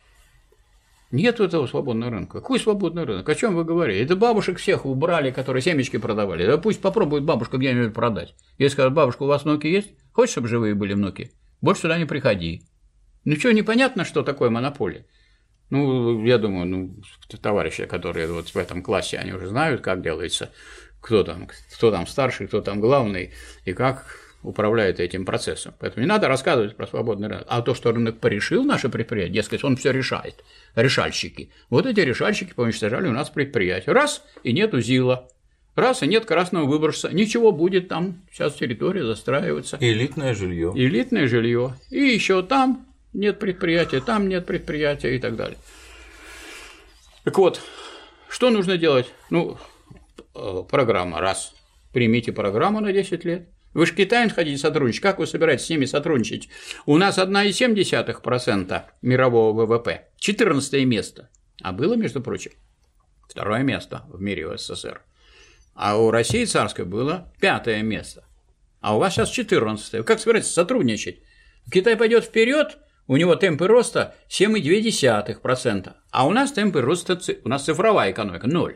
Нет этого свободного рынка. Какой свободный рынок? О чем вы говорите? Это бабушек всех убрали, которые семечки продавали. Да пусть попробует бабушка где-нибудь продать. Если скажут, бабушка, у вас внуки есть? Хочешь, чтобы живые были внуки? Больше сюда не приходи. Ну что, непонятно, что такое монополия? Ну, я думаю, ну, товарищи, которые вот в этом классе, они уже знают, как делается, кто там, кто там старший, кто там главный, и как управляет этим процессом. Поэтому не надо рассказывать про свободный рынок. А то, что рынок порешил наше предприятие, дескать, он все решает. Решальщики. Вот эти решальщики поуничтожали у нас предприятие. Раз, и нету ЗИЛа. Раз, и нет красного выборщика. Ничего, будет там сейчас территория застраиваться. Элитное жилье. Элитное жилье. И еще там нет предприятия, там нет предприятия и так далее. Так вот, что нужно делать? Ну, программа, раз, примите программу на десять лет. Вы же Китаем хотите сотрудничать, как вы собираетесь с ними сотрудничать? У нас одна целая семь десятых процента мирового ВВП, четырнадцатое место, а было, между прочим, второе место в мире в СССР. А у России царской было пятое место, а у вас сейчас четырнадцатое. Вы как собираетесь сотрудничать? Китай пойдет вперед. У него темпы роста семь целых две десятых процента, а у нас темпы роста, у нас цифровая экономика, ноль.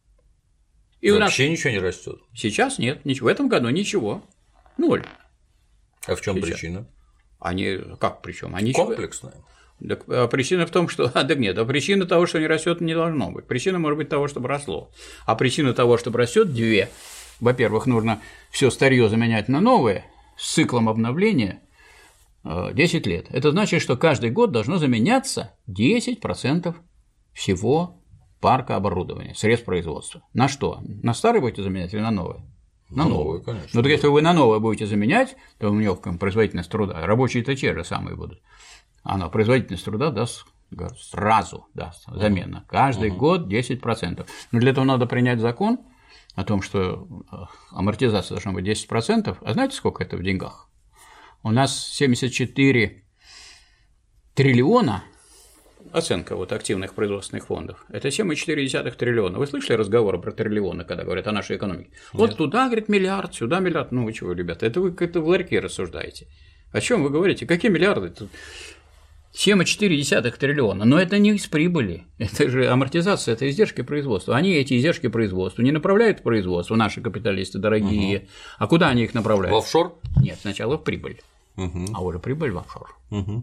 И вообще у нас ничего не растет. Сейчас нет, ничего, в этом году ничего, ноль. А в чем сейчас. Причина? Они, как причем? Они комплексная. Так, а причина в том, что… А, так нет, а причина того, что не растет, не должно быть. Причина может быть того, чтобы росло. А причина того, чтобы растет, две. Во-первых, нужно все старье заменять на новое с циклом обновления десять лет. Это значит, что каждый год должно заменяться десять процентов всего парка оборудования, средств производства. На что? На старое будете заменять или на новое? На ну, новое, конечно. Ну, так если вы на новое будете заменять, то у него производительность труда, рабочие-то те же самые будут. Она производительность труда даст сразу даст замена. Каждый uh-huh. год десять процентов. Но для этого надо принять закон о том, что амортизация должна быть десять процентов. А знаете, сколько это в деньгах? У нас семьдесят четыре триллиона, оценка вот активных производственных фондов, это семь целых четыре десятых триллиона. Вы слышали разговоры про триллионы, когда говорят о нашей экономике? Нет. Вот туда, говорит, миллиард, сюда миллиард. Ну вы чего, ребята, это вы как-то в ларьке рассуждаете. О чем вы говорите? Какие миллиарды? семь целых четыре десятых триллиона, но это не из прибыли, это же амортизация, это издержки производства. Они эти издержки производства не направляют в производство, наши капиталисты дорогие, угу. а куда они их направляют? В офшор? Нет, сначала в прибыль, угу. а уже прибыль в офшор. Угу.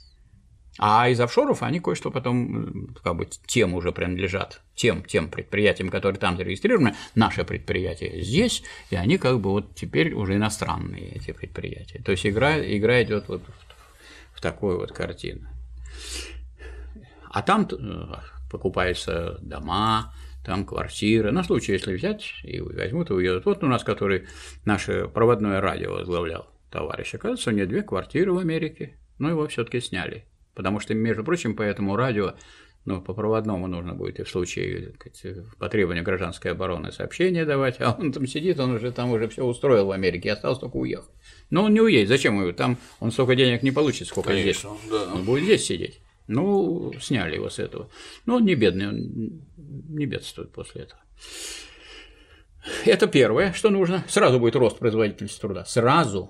А из офшоров они кое-что потом, как бы, тем уже принадлежат, тем, тем предприятиям, которые там зарегистрированы, наше предприятие здесь, и они как бы вот теперь уже иностранные эти предприятия. То есть игра, игра идет вот в такую вот картину. А там покупаются дома, там квартиры, на случай, если взять и возьмут и уедут. Вот у нас, который наше проводное радио возглавлял товарищ, оказывается, у него две квартиры в Америке, но его все-таки сняли, потому что, между прочим, по этому радио, ну, по проводному нужно будет и в случае по требованию гражданской обороны сообщения давать, а он там сидит, он уже там уже все устроил в Америке, осталось только уехать. Но он не уедет, зачем его? Там он столько денег не получит, сколько Конечно, здесь, да. Он будет здесь сидеть. Ну, сняли его с этого. Но он не бедный, он не бедствует после этого. Это первое, что нужно. Сразу будет рост производительности труда. Сразу.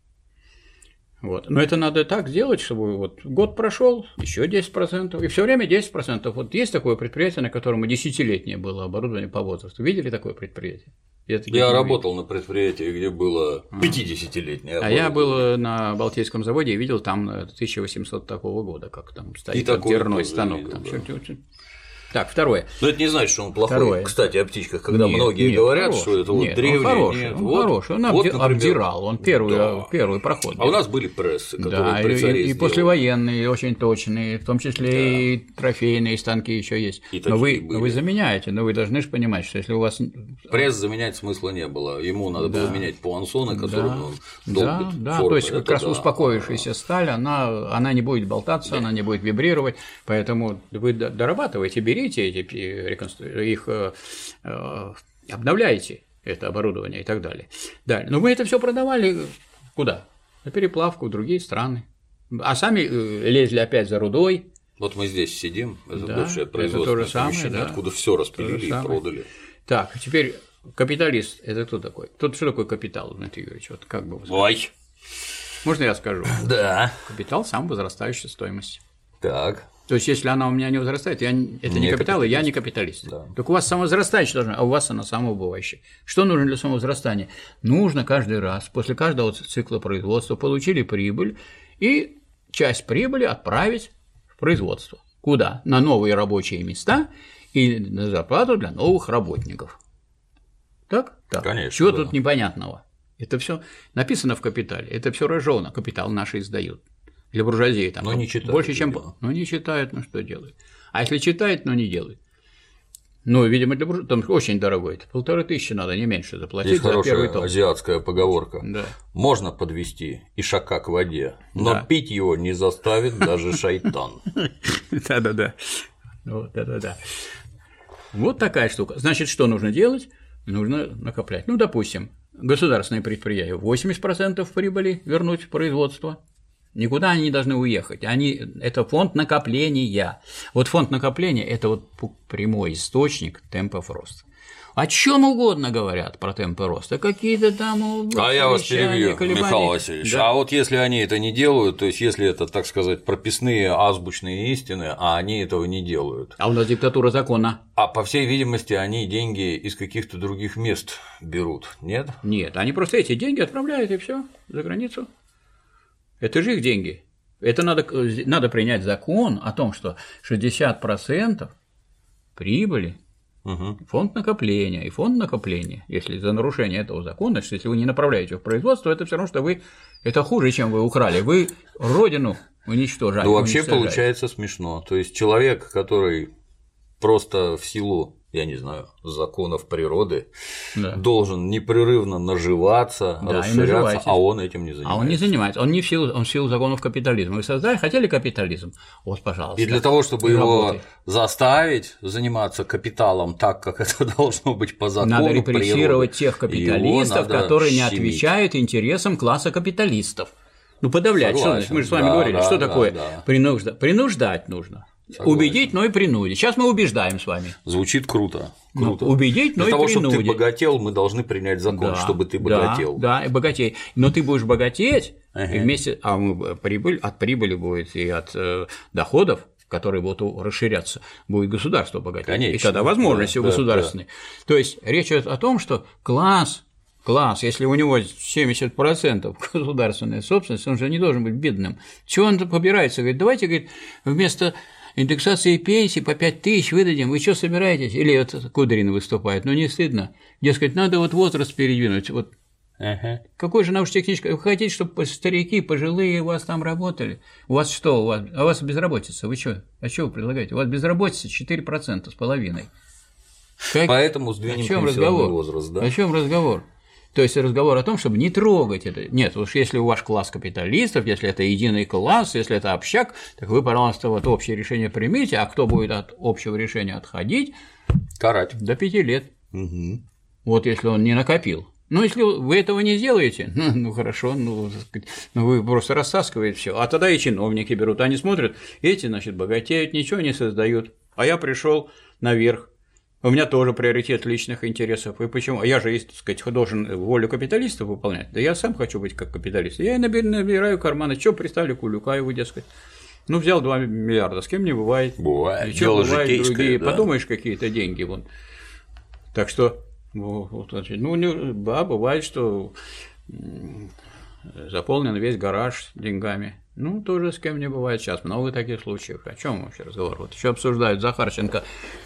Вот. Но это надо так сделать, чтобы вот год прошел, еще десять процентов, и все время десять процентов. Вот есть такое предприятие, на котором десятилетнее было оборудование по возрасту. Видели такое предприятие? Я, я работал на предприятии, где было пятидесятилетнее. А я был на Балтийском заводе и видел там тысяча восемьсот такого года, как там стоит дверной станок. Видел, там да. чуть -чуть. Так, второе. Но это не значит, что он плохой. Второе. Кстати, о птичках, когда нет, многие нет, говорят, хороший. что это вот нет, древний. Он хороший, нет, он вот, хороший, он вот, обди- например, обдирал, он первый, да. первый проход. А у нас были прессы, которые да, при царе и, и послевоенные, очень точные, в том числе да. и трофейные станки еще есть. И но вы, были. вы заменяете, но вы должны же понимать, что если у вас… Пресс заменять смысла не было, ему надо да. было менять пуансоны, которыми да. он долбит Да, да, формы. то есть это как раз да. успокоившаяся сталь, она, она не будет болтаться, да. она не будет вибрировать, поэтому вы дорабатываете, берите эти реконстру... их э, э, обновляете, это оборудование и так далее. Далее. Но мы это все продавали куда? На переплавку в другие страны. А сами лезли опять за рудой. Вот мы здесь сидим, это да, бывшее производственное помещение, да. откуда все распилили и продали. Так, теперь капиталист – это кто такой? Тут что такое капитал, Дмитрий Юрьевич? Вот как бы вы сказали? Ой. Можно я скажу? Да. Капитал – самая возрастающая стоимость. Так. То есть, если она у меня не возрастает, я, это не, не капитал, и я не капиталист. Да. Только у вас самовозрастающая должна, а у вас она самоубывающая. Что нужно для самовозрастания? Нужно каждый раз, после каждого цикла производства, получили прибыль, и часть прибыли отправить в производство. Куда? На новые рабочие места и на зарплату для новых работников. Так? Так. Конечно. Чего да. тут непонятного? Это все написано в капитале, это все разжевано, капитал наши издают. Для буржуазии там но не читают, больше, чем… видимо. Ну, не читают, ну что делают? А если читают, но не делают. Ну, видимо, для буржуазии там очень дорогой. Это полторы тысячи надо, не меньше заплатить Есть за первый хорошая том. азиатская поговорка. Да. Можно подвести ишака к воде, но да. пить его не заставит даже шайтан. Да-да-да. Да-да-да. Вот такая штука. Значит, что нужно делать? Нужно накоплять. Ну, допустим, государственные предприятия восемьдесят процентов прибыли вернуть в производство. Никуда они не должны уехать. Они, это фонд накопления. Вот фонд накопления – это вот прямой источник темпов роста. О чем угодно говорят про темпы роста, какие-то там… А я вас перебью, колебания. Михаил Васильевич, да. А вот если они это не делают, то есть если это, так сказать, прописные азбучные истины, а они этого не делают. А у нас диктатура закона. А по всей видимости, они деньги из каких-то других мест берут, нет? Нет, они просто эти деньги отправляют и все за границу. Это же их деньги. Это надо, надо принять закон о том, что шестьдесят процентов прибыли угу. фонд накопления. И фонд накопления, если за нарушение этого закона, что если вы не направляете в производство, это все равно, что вы… Это хуже, чем вы украли. Вы родину уничтожали. Ну, вообще получается смешно. То есть человек, который просто в силу, я не знаю, законов природы, да. должен непрерывно наживаться, да, расширяться, а он этим не занимается. А он не занимается, он не в силу, он в силу законов капитализма. Вы создали, хотели капитализм? Вот, пожалуйста. И для того, чтобы работай. его заставить заниматься капиталом так, как это должно быть по закону надо репрессировать природы, тех капиталистов, которые не щемить. отвечают интересам класса капиталистов. Ну, подавлять. Согласен. Что, мы же с вами да, говорили, да, что да, такое да. принуждать. Принуждать нужно. Согласен. Убедить, но и принудить. Сейчас мы убеждаем с вами. Звучит круто. круто. Ну, убедить, но Для и того, принудить. чтобы ты богател, мы должны принять закон, да, чтобы ты богател. Да, да, и богатей. Но ты будешь богатеть, ага. и вместе, а мы, прибыль, от прибыли будет и от э, доходов, которые будут расширяться, будет государство богатеть. Конечно. И тогда возможности да, государственные. Да, да. То есть речь идет о том, что класс. Класс, если у него семьдесят процентов государственная собственность, он же не должен быть бедным. Чего он побирается? Говорит, давайте, говорит, вместо индексации пенсии по пять тысяч выдадим, вы что собираетесь? Или вот Кудрин выступает, ну не стыдно. Дескать, надо вот возраст передвинуть. Вот Ага. Какой же научно-технический? Вы хотите, чтобы старики, пожилые у вас там работали? У вас что? У вас, а у вас безработица. Вы что? А что вы предлагаете? У вас безработица четыре процента с половиной. Как? Поэтому сдвинем пенсионный возраст, да? О чем разговор? То есть разговор о том, чтобы не трогать это. Нет, уж если у вас класс капиталистов, если это единый класс, если это общак, так вы, пожалуйста, вот общее решение примите, а кто будет от общего решения отходить? Карать. До пяти лет. Угу. Вот если он не накопил. Ну, если вы этого не сделаете, ну, ну хорошо, ну, ну вы просто растаскиваете все. А тогда и чиновники берут, они смотрят, эти, значит, богатеют, ничего не создают. А я пришел наверх. У меня тоже приоритет личных интересов. И почему? Я же, так сказать, должен волю капиталистов выполнять. Да я сам хочу быть как капиталист. Я и набираю карманы. Что представлю Кулюкаеву, дескать. Ну, взял два миллиарда, с кем не бывает. Бывает. Дело житейское, да. Подумаешь, какие-то деньги. Вон. Так что. Вот, ну, да, бывает, что заполнен весь гараж деньгами. Ну, тоже с кем не бывает сейчас. Много таких случаев. О чем вообще разговор? Вот еще обсуждают Захарченко.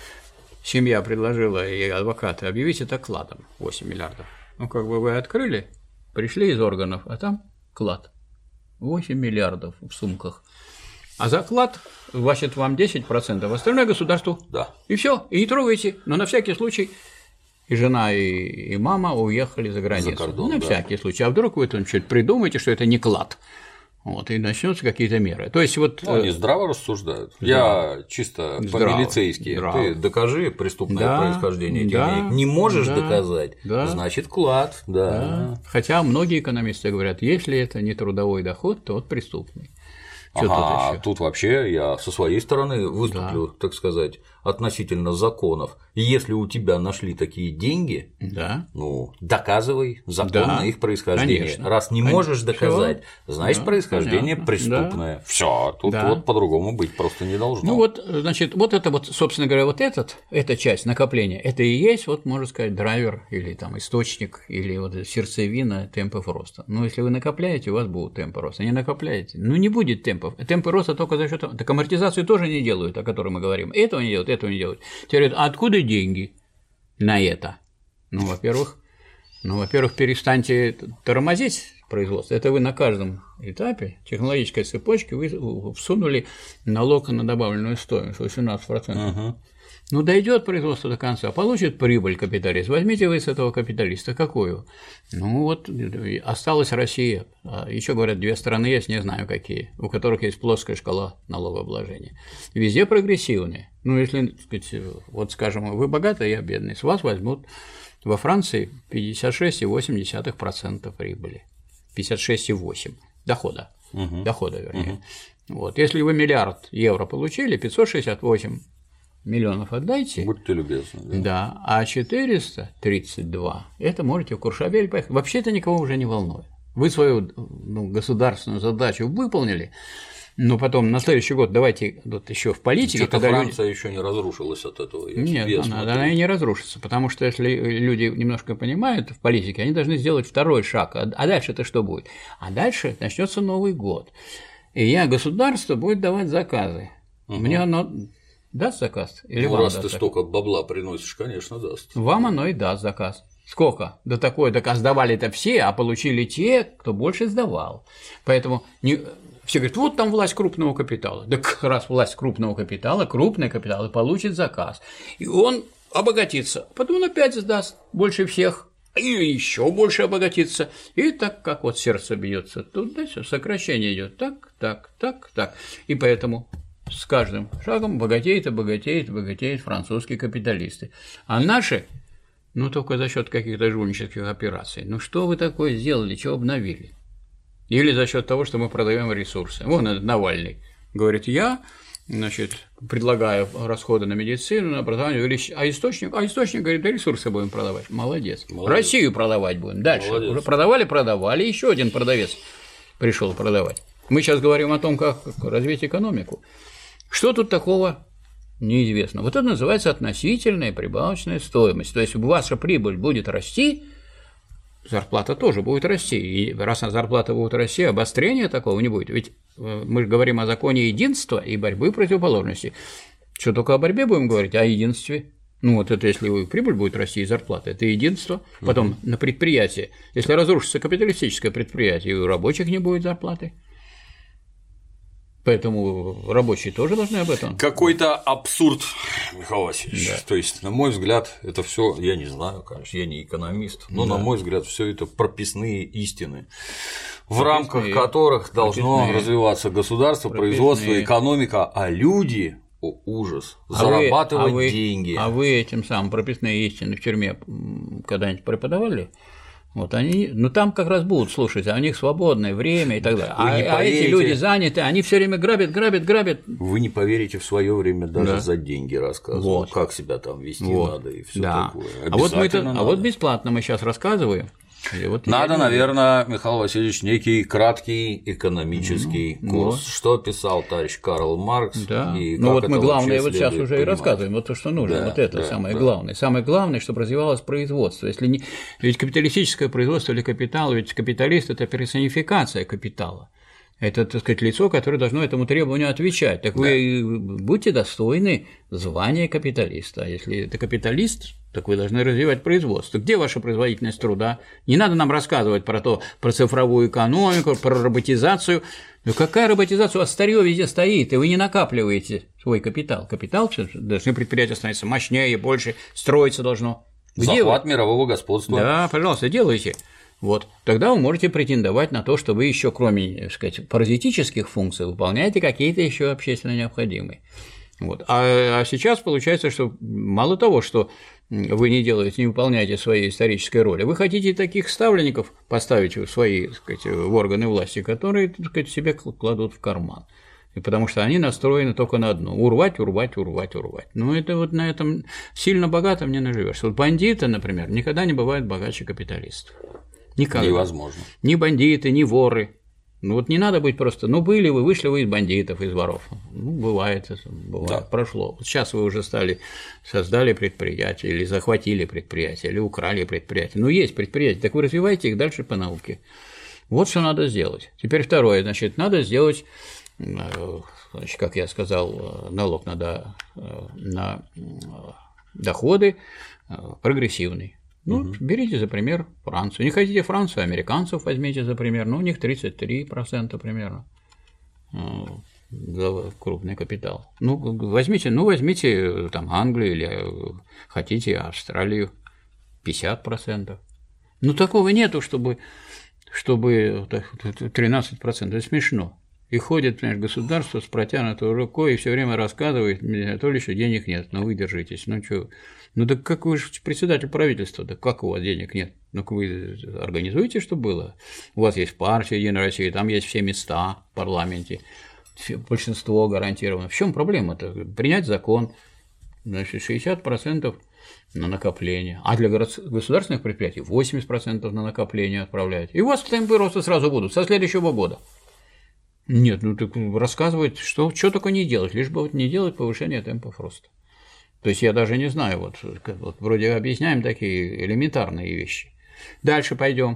Семья предложила, и адвокаты, объявить это кладом восемь миллиардов. Ну, как бы вы открыли, пришли из органов, а там клад. восемь миллиардов в сумках. А заклад, значит, вам десять процентов, остальное государству. Да. И все, и не трогайте. Но на всякий случай и жена, и, и мама уехали за границу. За кордон, на да. всякий случай. А вдруг вы там что-то придумаете, что это не клад. Вот, и начнутся какие-то меры. То есть, вот, ну, они здраво рассуждают. Здраво. Я чисто по-милицейски. Ты докажи преступное да, происхождение этих да, денег. Не можешь да, доказать, да, значит клад. Да. Да. Хотя многие экономисты говорят, если это не трудовой доход, то вот преступный. Что ага, тут, тут вообще я со своей стороны выступлю, да. так сказать, относительно законов. И если у тебя нашли такие деньги, да. ну, доказывай законно да. их происхождение. Конечно. Раз не конечно. можешь доказать, Всё? значит, да. происхождение Понятно. преступное. Да. Все, тут да. вот по-другому быть просто не должно. Ну вот, значит, вот это вот, собственно говоря, вот этот, эта часть накопления, это и есть, вот можно сказать, драйвер или там источник, или вот сердцевина темпов роста. Но если вы накопляете, у вас будут темпы роста. Не накопляете, ну не будет темпов. Темпы роста только за счет того, так амортизацию тоже не делают, о которой мы говорим. Этого не делают, этого не делают. Теперь говорят, а откуда деньги на это? Ну, во-первых, ну, во-первых, перестаньте тормозить производство. Это вы на каждом этапе технологической цепочки вы всунули налог на добавленную стоимость восемнадцать процентов. Uh-huh. Ну, дойдет производство до конца, получит прибыль капиталист. Возьмите вы с этого капиталиста какую? Ну, вот осталась Россия. Еще говорят, две страны есть, не знаю какие, у которых есть плоская шкала налогообложения. Везде прогрессивные. Ну, если, так сказать, вот скажем, вы богатый, я бедный, с вас возьмут во Франции пятьдесят шесть целых восемь десятых процента прибыли. пятьдесят шесть целых восемь десятых дохода. Угу. Дохода, вернее. Угу. Вот. Если вы миллиард евро получили, пятьсот шестьдесят восемь миллионов отдайте. Будьте любезны. Да, да, а четыреста тридцать два это можете в Куршавель поехать. Вообще это никого уже не волнует. Вы свою ну, государственную задачу выполнили, но потом на следующий год давайте вот еще в политике. Что-то Франция люди... еще не разрушилась от этого. Нет, она, она и не разрушится, потому что если люди немножко понимают в политике, они должны сделать второй шаг. А дальше-то что будет? А дальше начнется Новый год. И я, государство будет давать заказы. Угу. Мне оно даст заказ? Или ну, раз ты заказ? Столько бабла приносишь, конечно, даст. Вам оно и даст заказ. Сколько? Да такое, так а сдавали-то все, а получили те, кто больше сдавал. Поэтому не... все говорят, вот там власть крупного капитала. Да как раз власть крупного капитала, крупный капитал и получит заказ. И он обогатится, потом он опять сдаст больше всех, и еще больше обогатится. И так как вот сердце бьется, туда все сокращение идет. Так, так, так, так. И поэтому с каждым шагом богатеет и богатеет, богатеют французские капиталисты. А наши, ну только за счет каких-то жульнических операций. Ну что вы такое сделали, чего обновили? Или за счет того, что мы продаем ресурсы. Вон этот Навальный говорит, я, значит, предлагаю расходы на медицину, на образование увеличить, а источник, а источник говорит, да ресурсы будем продавать. Молодец. Молодец. Россию продавать будем. Дальше. Молодец. Уже продавали, продавали, еще один продавец пришел продавать. Мы сейчас говорим о том, как развить экономику. Что тут такого неизвестно? Вот это называется относительная прибавочная стоимость. То есть ваша прибыль будет расти, зарплата тоже будет расти. И раз зарплата будет расти, обострения такого не будет. Ведь мы же говорим о законе единства и борьбы противоположностей. Что только о борьбе будем говорить, а о единстве? Ну, вот это если прибыль будет расти и зарплата, это единство. Потом угу. на предприятии, если разрушится капиталистическое предприятие, и у рабочих не будет зарплаты. Поэтому рабочие тоже должны об этом. Какой-то абсурд, Михаил Васильевич. Да. То есть, на мой взгляд, это все, я не знаю, конечно, я не экономист, но, да. на мой взгляд, все это прописные истины, в прописные, рамках которых должно прописные, развиваться государство, прописные. производство, экономика, а люди, о, ужас, а зарабатывать вы, а деньги. Вы, а вы этим самым прописные истины в тюрьме когда-нибудь преподавали? Вот они, ну там как раз будут слушать, а у них свободное время и так далее. А, а эти люди заняты, они все время грабят, грабят, грабят. Вы не поверите, в свое время даже да. за деньги рассказывают, вот. как себя там вести вот. надо и все да. такое. А вот, мы это, а вот бесплатно мы сейчас рассказываем. Вот надо, наверное, Михаил Васильевич, некий краткий экономический mm-hmm. курс. Вот. Что писал товарищ Карл Маркс? Да. И ну вот мы главное вот сейчас уже понимать. и рассказываем, вот то, что нужно, да, вот это да, самое да. главное. Самое главное, чтобы развивалось производство. Если не... Ведь капиталистическое производство или капитал, ведь капиталист – это персонификация капитала. Это, так сказать, лицо, которое должно этому требованию отвечать. Так да. вы будьте достойны звания капиталиста. А если это капиталист, так вы должны развивать производство. Где ваша производительность труда? Не надо нам рассказывать про то, про цифровую экономику, про роботизацию. Ну какая роботизация? У вас старье везде стоит, и вы не накапливаете свой капитал. Капитал должны предприятия становиться мощнее, больше, строиться должно. Где Захват вы? мирового господства. Да, пожалуйста, делайте. Вот, тогда вы можете претендовать на то, что вы еще, кроме, так сказать, паразитических функций, выполняете какие-то еще общественно необходимые. Вот. А, а сейчас получается, что мало того, что вы не делаете, не выполняете своей исторической роли, вы хотите таких ставленников поставить в свои, так сказать, в органы власти, которые, так сказать, себе кладут в карман. И потому что они настроены только на одно – урвать, урвать, урвать, урвать. Ну, это вот на этом сильно богатым не наживешься. Вот бандиты, например, никогда не бывают богаче капиталистов. Никогда. Невозможно. Ни бандиты, ни воры. Ну вот не надо быть просто, ну были вы, вышли вы из бандитов, из воров. Ну, бывает это, бывает, да. прошло. Вот сейчас вы уже стали, создали предприятие, или захватили предприятие, или украли предприятие. Ну, есть предприятия, так вы развиваете их дальше по науке. Вот что надо сделать. Теперь второе, значит, надо сделать, значит, как я сказал, налог на, на доходы прогрессивный. Ну, угу. берите за пример Францию. Не хотите Францию, американцев возьмите за пример. Ну, у них тридцать три процента примерно за крупный капитал. Ну, возьмите, ну, возьмите там Англию или хотите Австралию, пятьдесят процентов. Ну, такого нету, чтобы, чтобы тринадцать процентов. Это смешно. И ходит, понимаешь, государство с протянутой рукой и все время рассказывает, то ли еще денег нет, но вы держитесь. Ну что, ну так как вы же председатель правительства, да как у вас денег нет? Ну-ка вы организуете, что было? У вас есть партия Единая Россия, там есть все места в парламенте, большинство гарантировано. В чем проблема-то? Принять закон, значит, шестьдесят процентов на накопление, а для государственных предприятий восемьдесят процентов на накопление отправляют. И у вас темпы роста сразу будут со следующего года. Нет, ну так рассказывать, что, что только не делать, лишь бы вот не делать повышение темпов роста. То есть я даже не знаю, вот, вот вроде объясняем такие элементарные вещи. Дальше пойдем.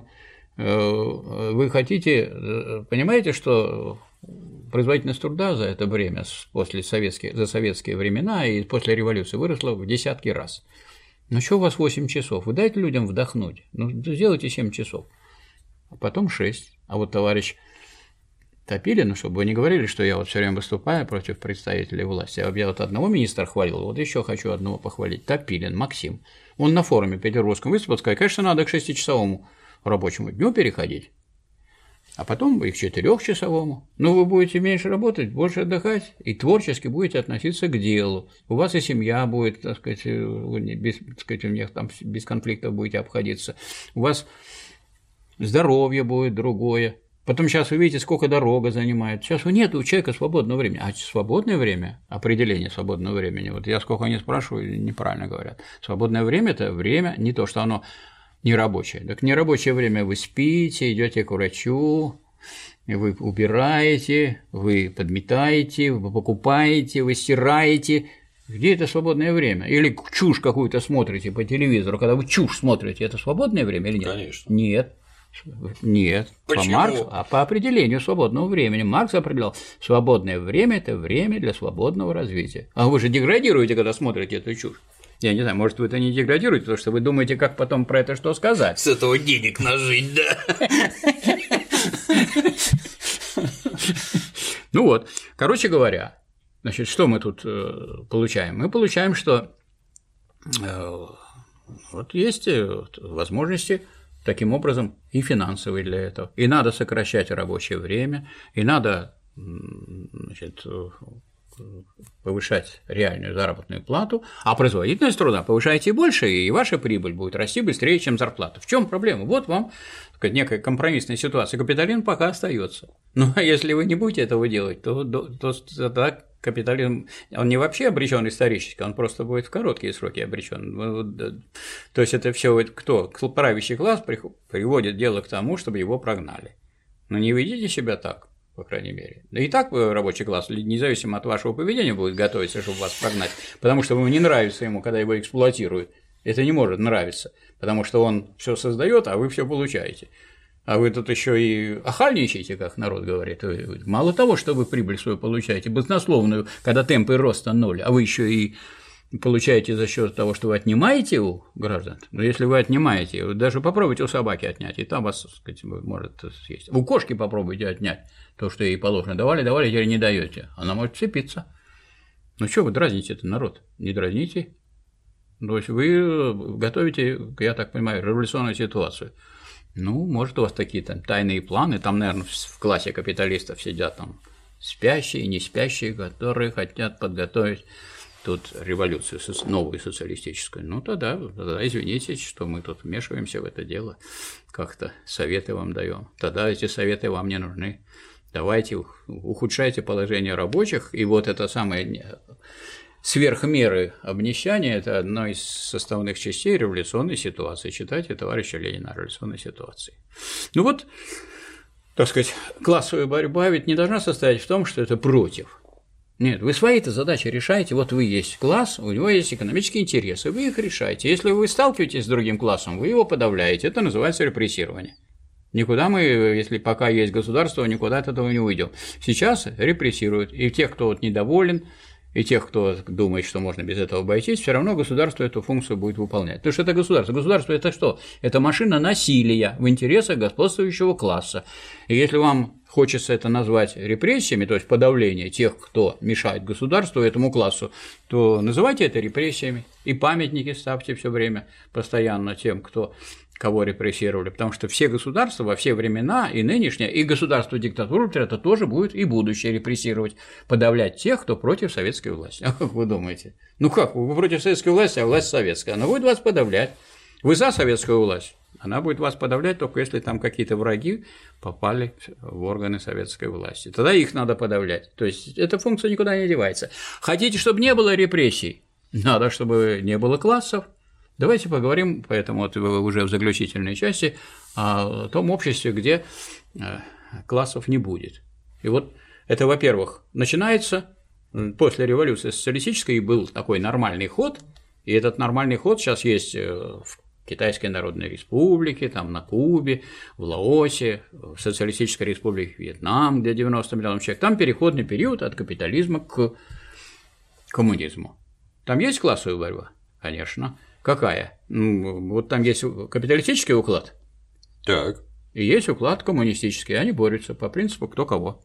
Вы хотите, понимаете, что производительность труда за это время, после советские, за советские времена и после революции выросла в десятки раз. Ну что у вас восемь часов? Вы дайте людям вдохнуть. Ну, сделайте семь часов, а потом шесть. А вот товарищ Топилин, чтобы вы не говорили, что я вот все время выступаю против представителей власти. Я вот одного министра хвалил, вот еще хочу одного похвалить. Топилин Максим. Он на форуме петербургском выступил, сказал, конечно, надо к шестичасовому рабочему дню переходить, а потом и к четырехчасовому. Ну, вы будете меньше работать, больше отдыхать, и творчески будете относиться к делу. У вас и семья будет, так сказать, без, так сказать, у них там без конфликтов будете обходиться. У вас здоровье будет другое. Потом сейчас вы видите, сколько дорога занимает. Сейчас нет у человека свободного времени. А свободное время, определение свободного времени, вот я сколько не спрашиваю, неправильно говорят. Свободное время – это время не то, что оно нерабочее. Так нерабочее время вы спите, идете к врачу, вы убираете, вы подметаете, вы покупаете, вы стираете. Где это свободное время? Или чушь какую-то смотрите по телевизору, когда вы чушь смотрите, это свободное время или нет? Конечно. Нет. Нет, по Марксу, а по определению свободного времени. Маркс определял, свободное время – это время для свободного развития. А вы же деградируете, когда смотрите эту чушь. Я не знаю, может, вы это не деградируете, потому что вы думаете, как потом про это что сказать. С этого денег нажить, да? Ну вот, короче говоря, значит, что мы тут получаем? Мы получаем, что вот есть возможности таким образом и финансовые для этого, и надо сокращать рабочее время, и надо, значит, повышать реальную заработную плату, а производительность труда повышаете больше, и ваша прибыль будет расти быстрее, чем зарплата. В чем проблема? Вот вам такая некая компромиссная ситуация. Капитализм пока остается. Ну а если вы не будете этого делать, то, то тогда капитализм, он не вообще обречен исторически, он просто будет в короткие сроки обречен. То есть это все кто? Правящий класс приводит дело к тому, чтобы его прогнали. Но не ведите себя так. По крайней мере. Да и так рабочий класс, независимо от вашего поведения, будет готовиться, чтобы вас прогнать, потому что вам не нравится ему, когда его эксплуатируют. Это не может нравиться, потому что он все создает, а вы все получаете. А вы тут еще и охальничаете, как народ говорит. Мало того, что вы прибыль свою получаете, баснословную, когда темпы роста ноль, а вы еще и получаете за счет того, что вы отнимаете у граждан. Но если вы отнимаете, вы даже попробуйте у собаки отнять, и там вас, так сказать, может съесть. У кошки попробуйте отнять то, что ей положено. Давали, давали, теперь не даете. Она может вцепиться. Ну что вы дразните это, народ? Не дразните. То есть вы готовите, я так понимаю, революционную ситуацию. Ну, может, у вас такие там тайные планы, там, наверное, в классе капиталистов сидят там спящие и не спящие, которые хотят подготовить тут революцию новую социалистическую. Ну тогда, тогда извините, что мы тут вмешиваемся в это дело, как-то советы вам даем. Тогда эти советы вам не нужны. Давайте ухудшайте положение рабочих, и вот это самое сверхмеры обнищания – это одна из составных частей революционной ситуации. Читайте товарища Ленина о революционной ситуации. Ну вот, так сказать, классовая борьба ведь не должна состоять в том, что это против. Нет, вы свои-то задачи решаете, вот вы есть класс, у него есть экономические интересы, вы их решаете. Если вы сталкиваетесь с другим классом, вы его подавляете, это называется репрессирование. Никуда мы, если пока есть государство, никуда от этого не уйдем. Сейчас репрессируют, и тех, кто вот недоволен, и тех, кто думает, что можно без этого обойтись, все равно государство эту функцию будет выполнять. Потому что это государство. Государство – это что? Это машина насилия в интересах господствующего класса. И если вам хочется это назвать репрессиями, то есть подавление тех, кто мешает государству, этому классу, то называйте это репрессиями. И памятники ставьте все время постоянно тем, кто кого репрессировали, потому что все государства во все времена, и нынешнее, и государство диктатуры, это тоже будет и будущее репрессировать, подавлять тех, кто против советской власти. А как вы думаете? Ну как, вы против советской власти, а власть советская, она будет вас подавлять. Вы за советскую власть, она будет вас подавлять только если там какие-то враги попали в органы советской власти. Тогда их надо подавлять. То есть эта функция никуда не девается. Хотите, чтобы не было репрессий? Надо, чтобы не было классов. Давайте поговорим, поэтому вот уже в заключительной части, о том обществе, где классов не будет. И вот это, во-первых, начинается после революции социалистической, и был такой нормальный ход, и этот нормальный ход сейчас есть в Китайской Народной Республике, там на Кубе, в Лаосе, в Социалистической Республике Вьетнам, где девяносто миллионов человек. Там переходный период от капитализма к коммунизму. Там есть классовая борьба? Конечно. Какая? Ну, вот там есть капиталистический уклад, так. И есть уклад коммунистический, они борются по принципу кто кого.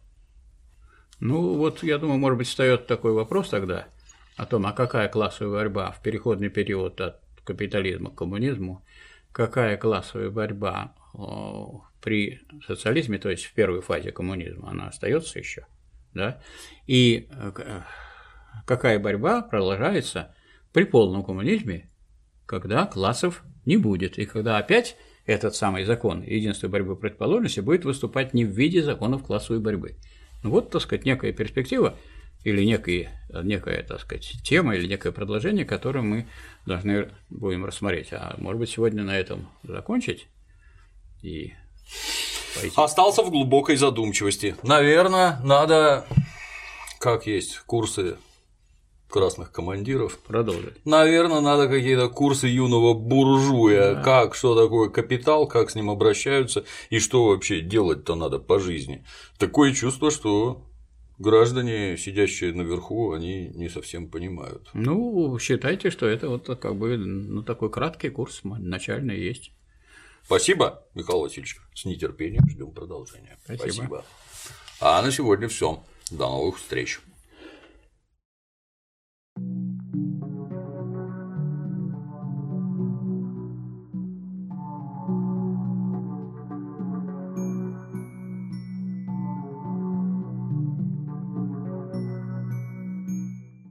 Ну, вот я думаю, может быть, встает такой вопрос тогда о том, а какая классовая борьба в переходный период от капитализма к коммунизму, какая классовая борьба при социализме, то есть в первой фазе коммунизма, она остается еще, да, и какая борьба продолжается при полном коммунизме, когда классов не будет, и когда опять этот самый закон единства борьбы противоположности будет выступать не в виде законов классовой борьбы. Ну вот, так сказать, некая перспектива или некая, некая, так сказать, тема или некое предложение, которое мы должны будем рассмотреть. А может быть, сегодня на этом закончить и пойти. Остался в глубокой задумчивости. Наверное, надо, как есть курсы красных командиров, продолжить. Наверное, надо какие-то курсы юного буржуя, да. Как, что такое капитал, как с ним обращаются и что вообще делать-то надо по жизни. Такое чувство, что граждане, сидящие наверху, они не совсем понимают. Ну, считайте, что это вот как бы ну, такой краткий курс начальный есть. Спасибо, Михаил Васильевич. С нетерпением ждем продолжения. Спасибо. Спасибо. А на сегодня все. До новых встреч.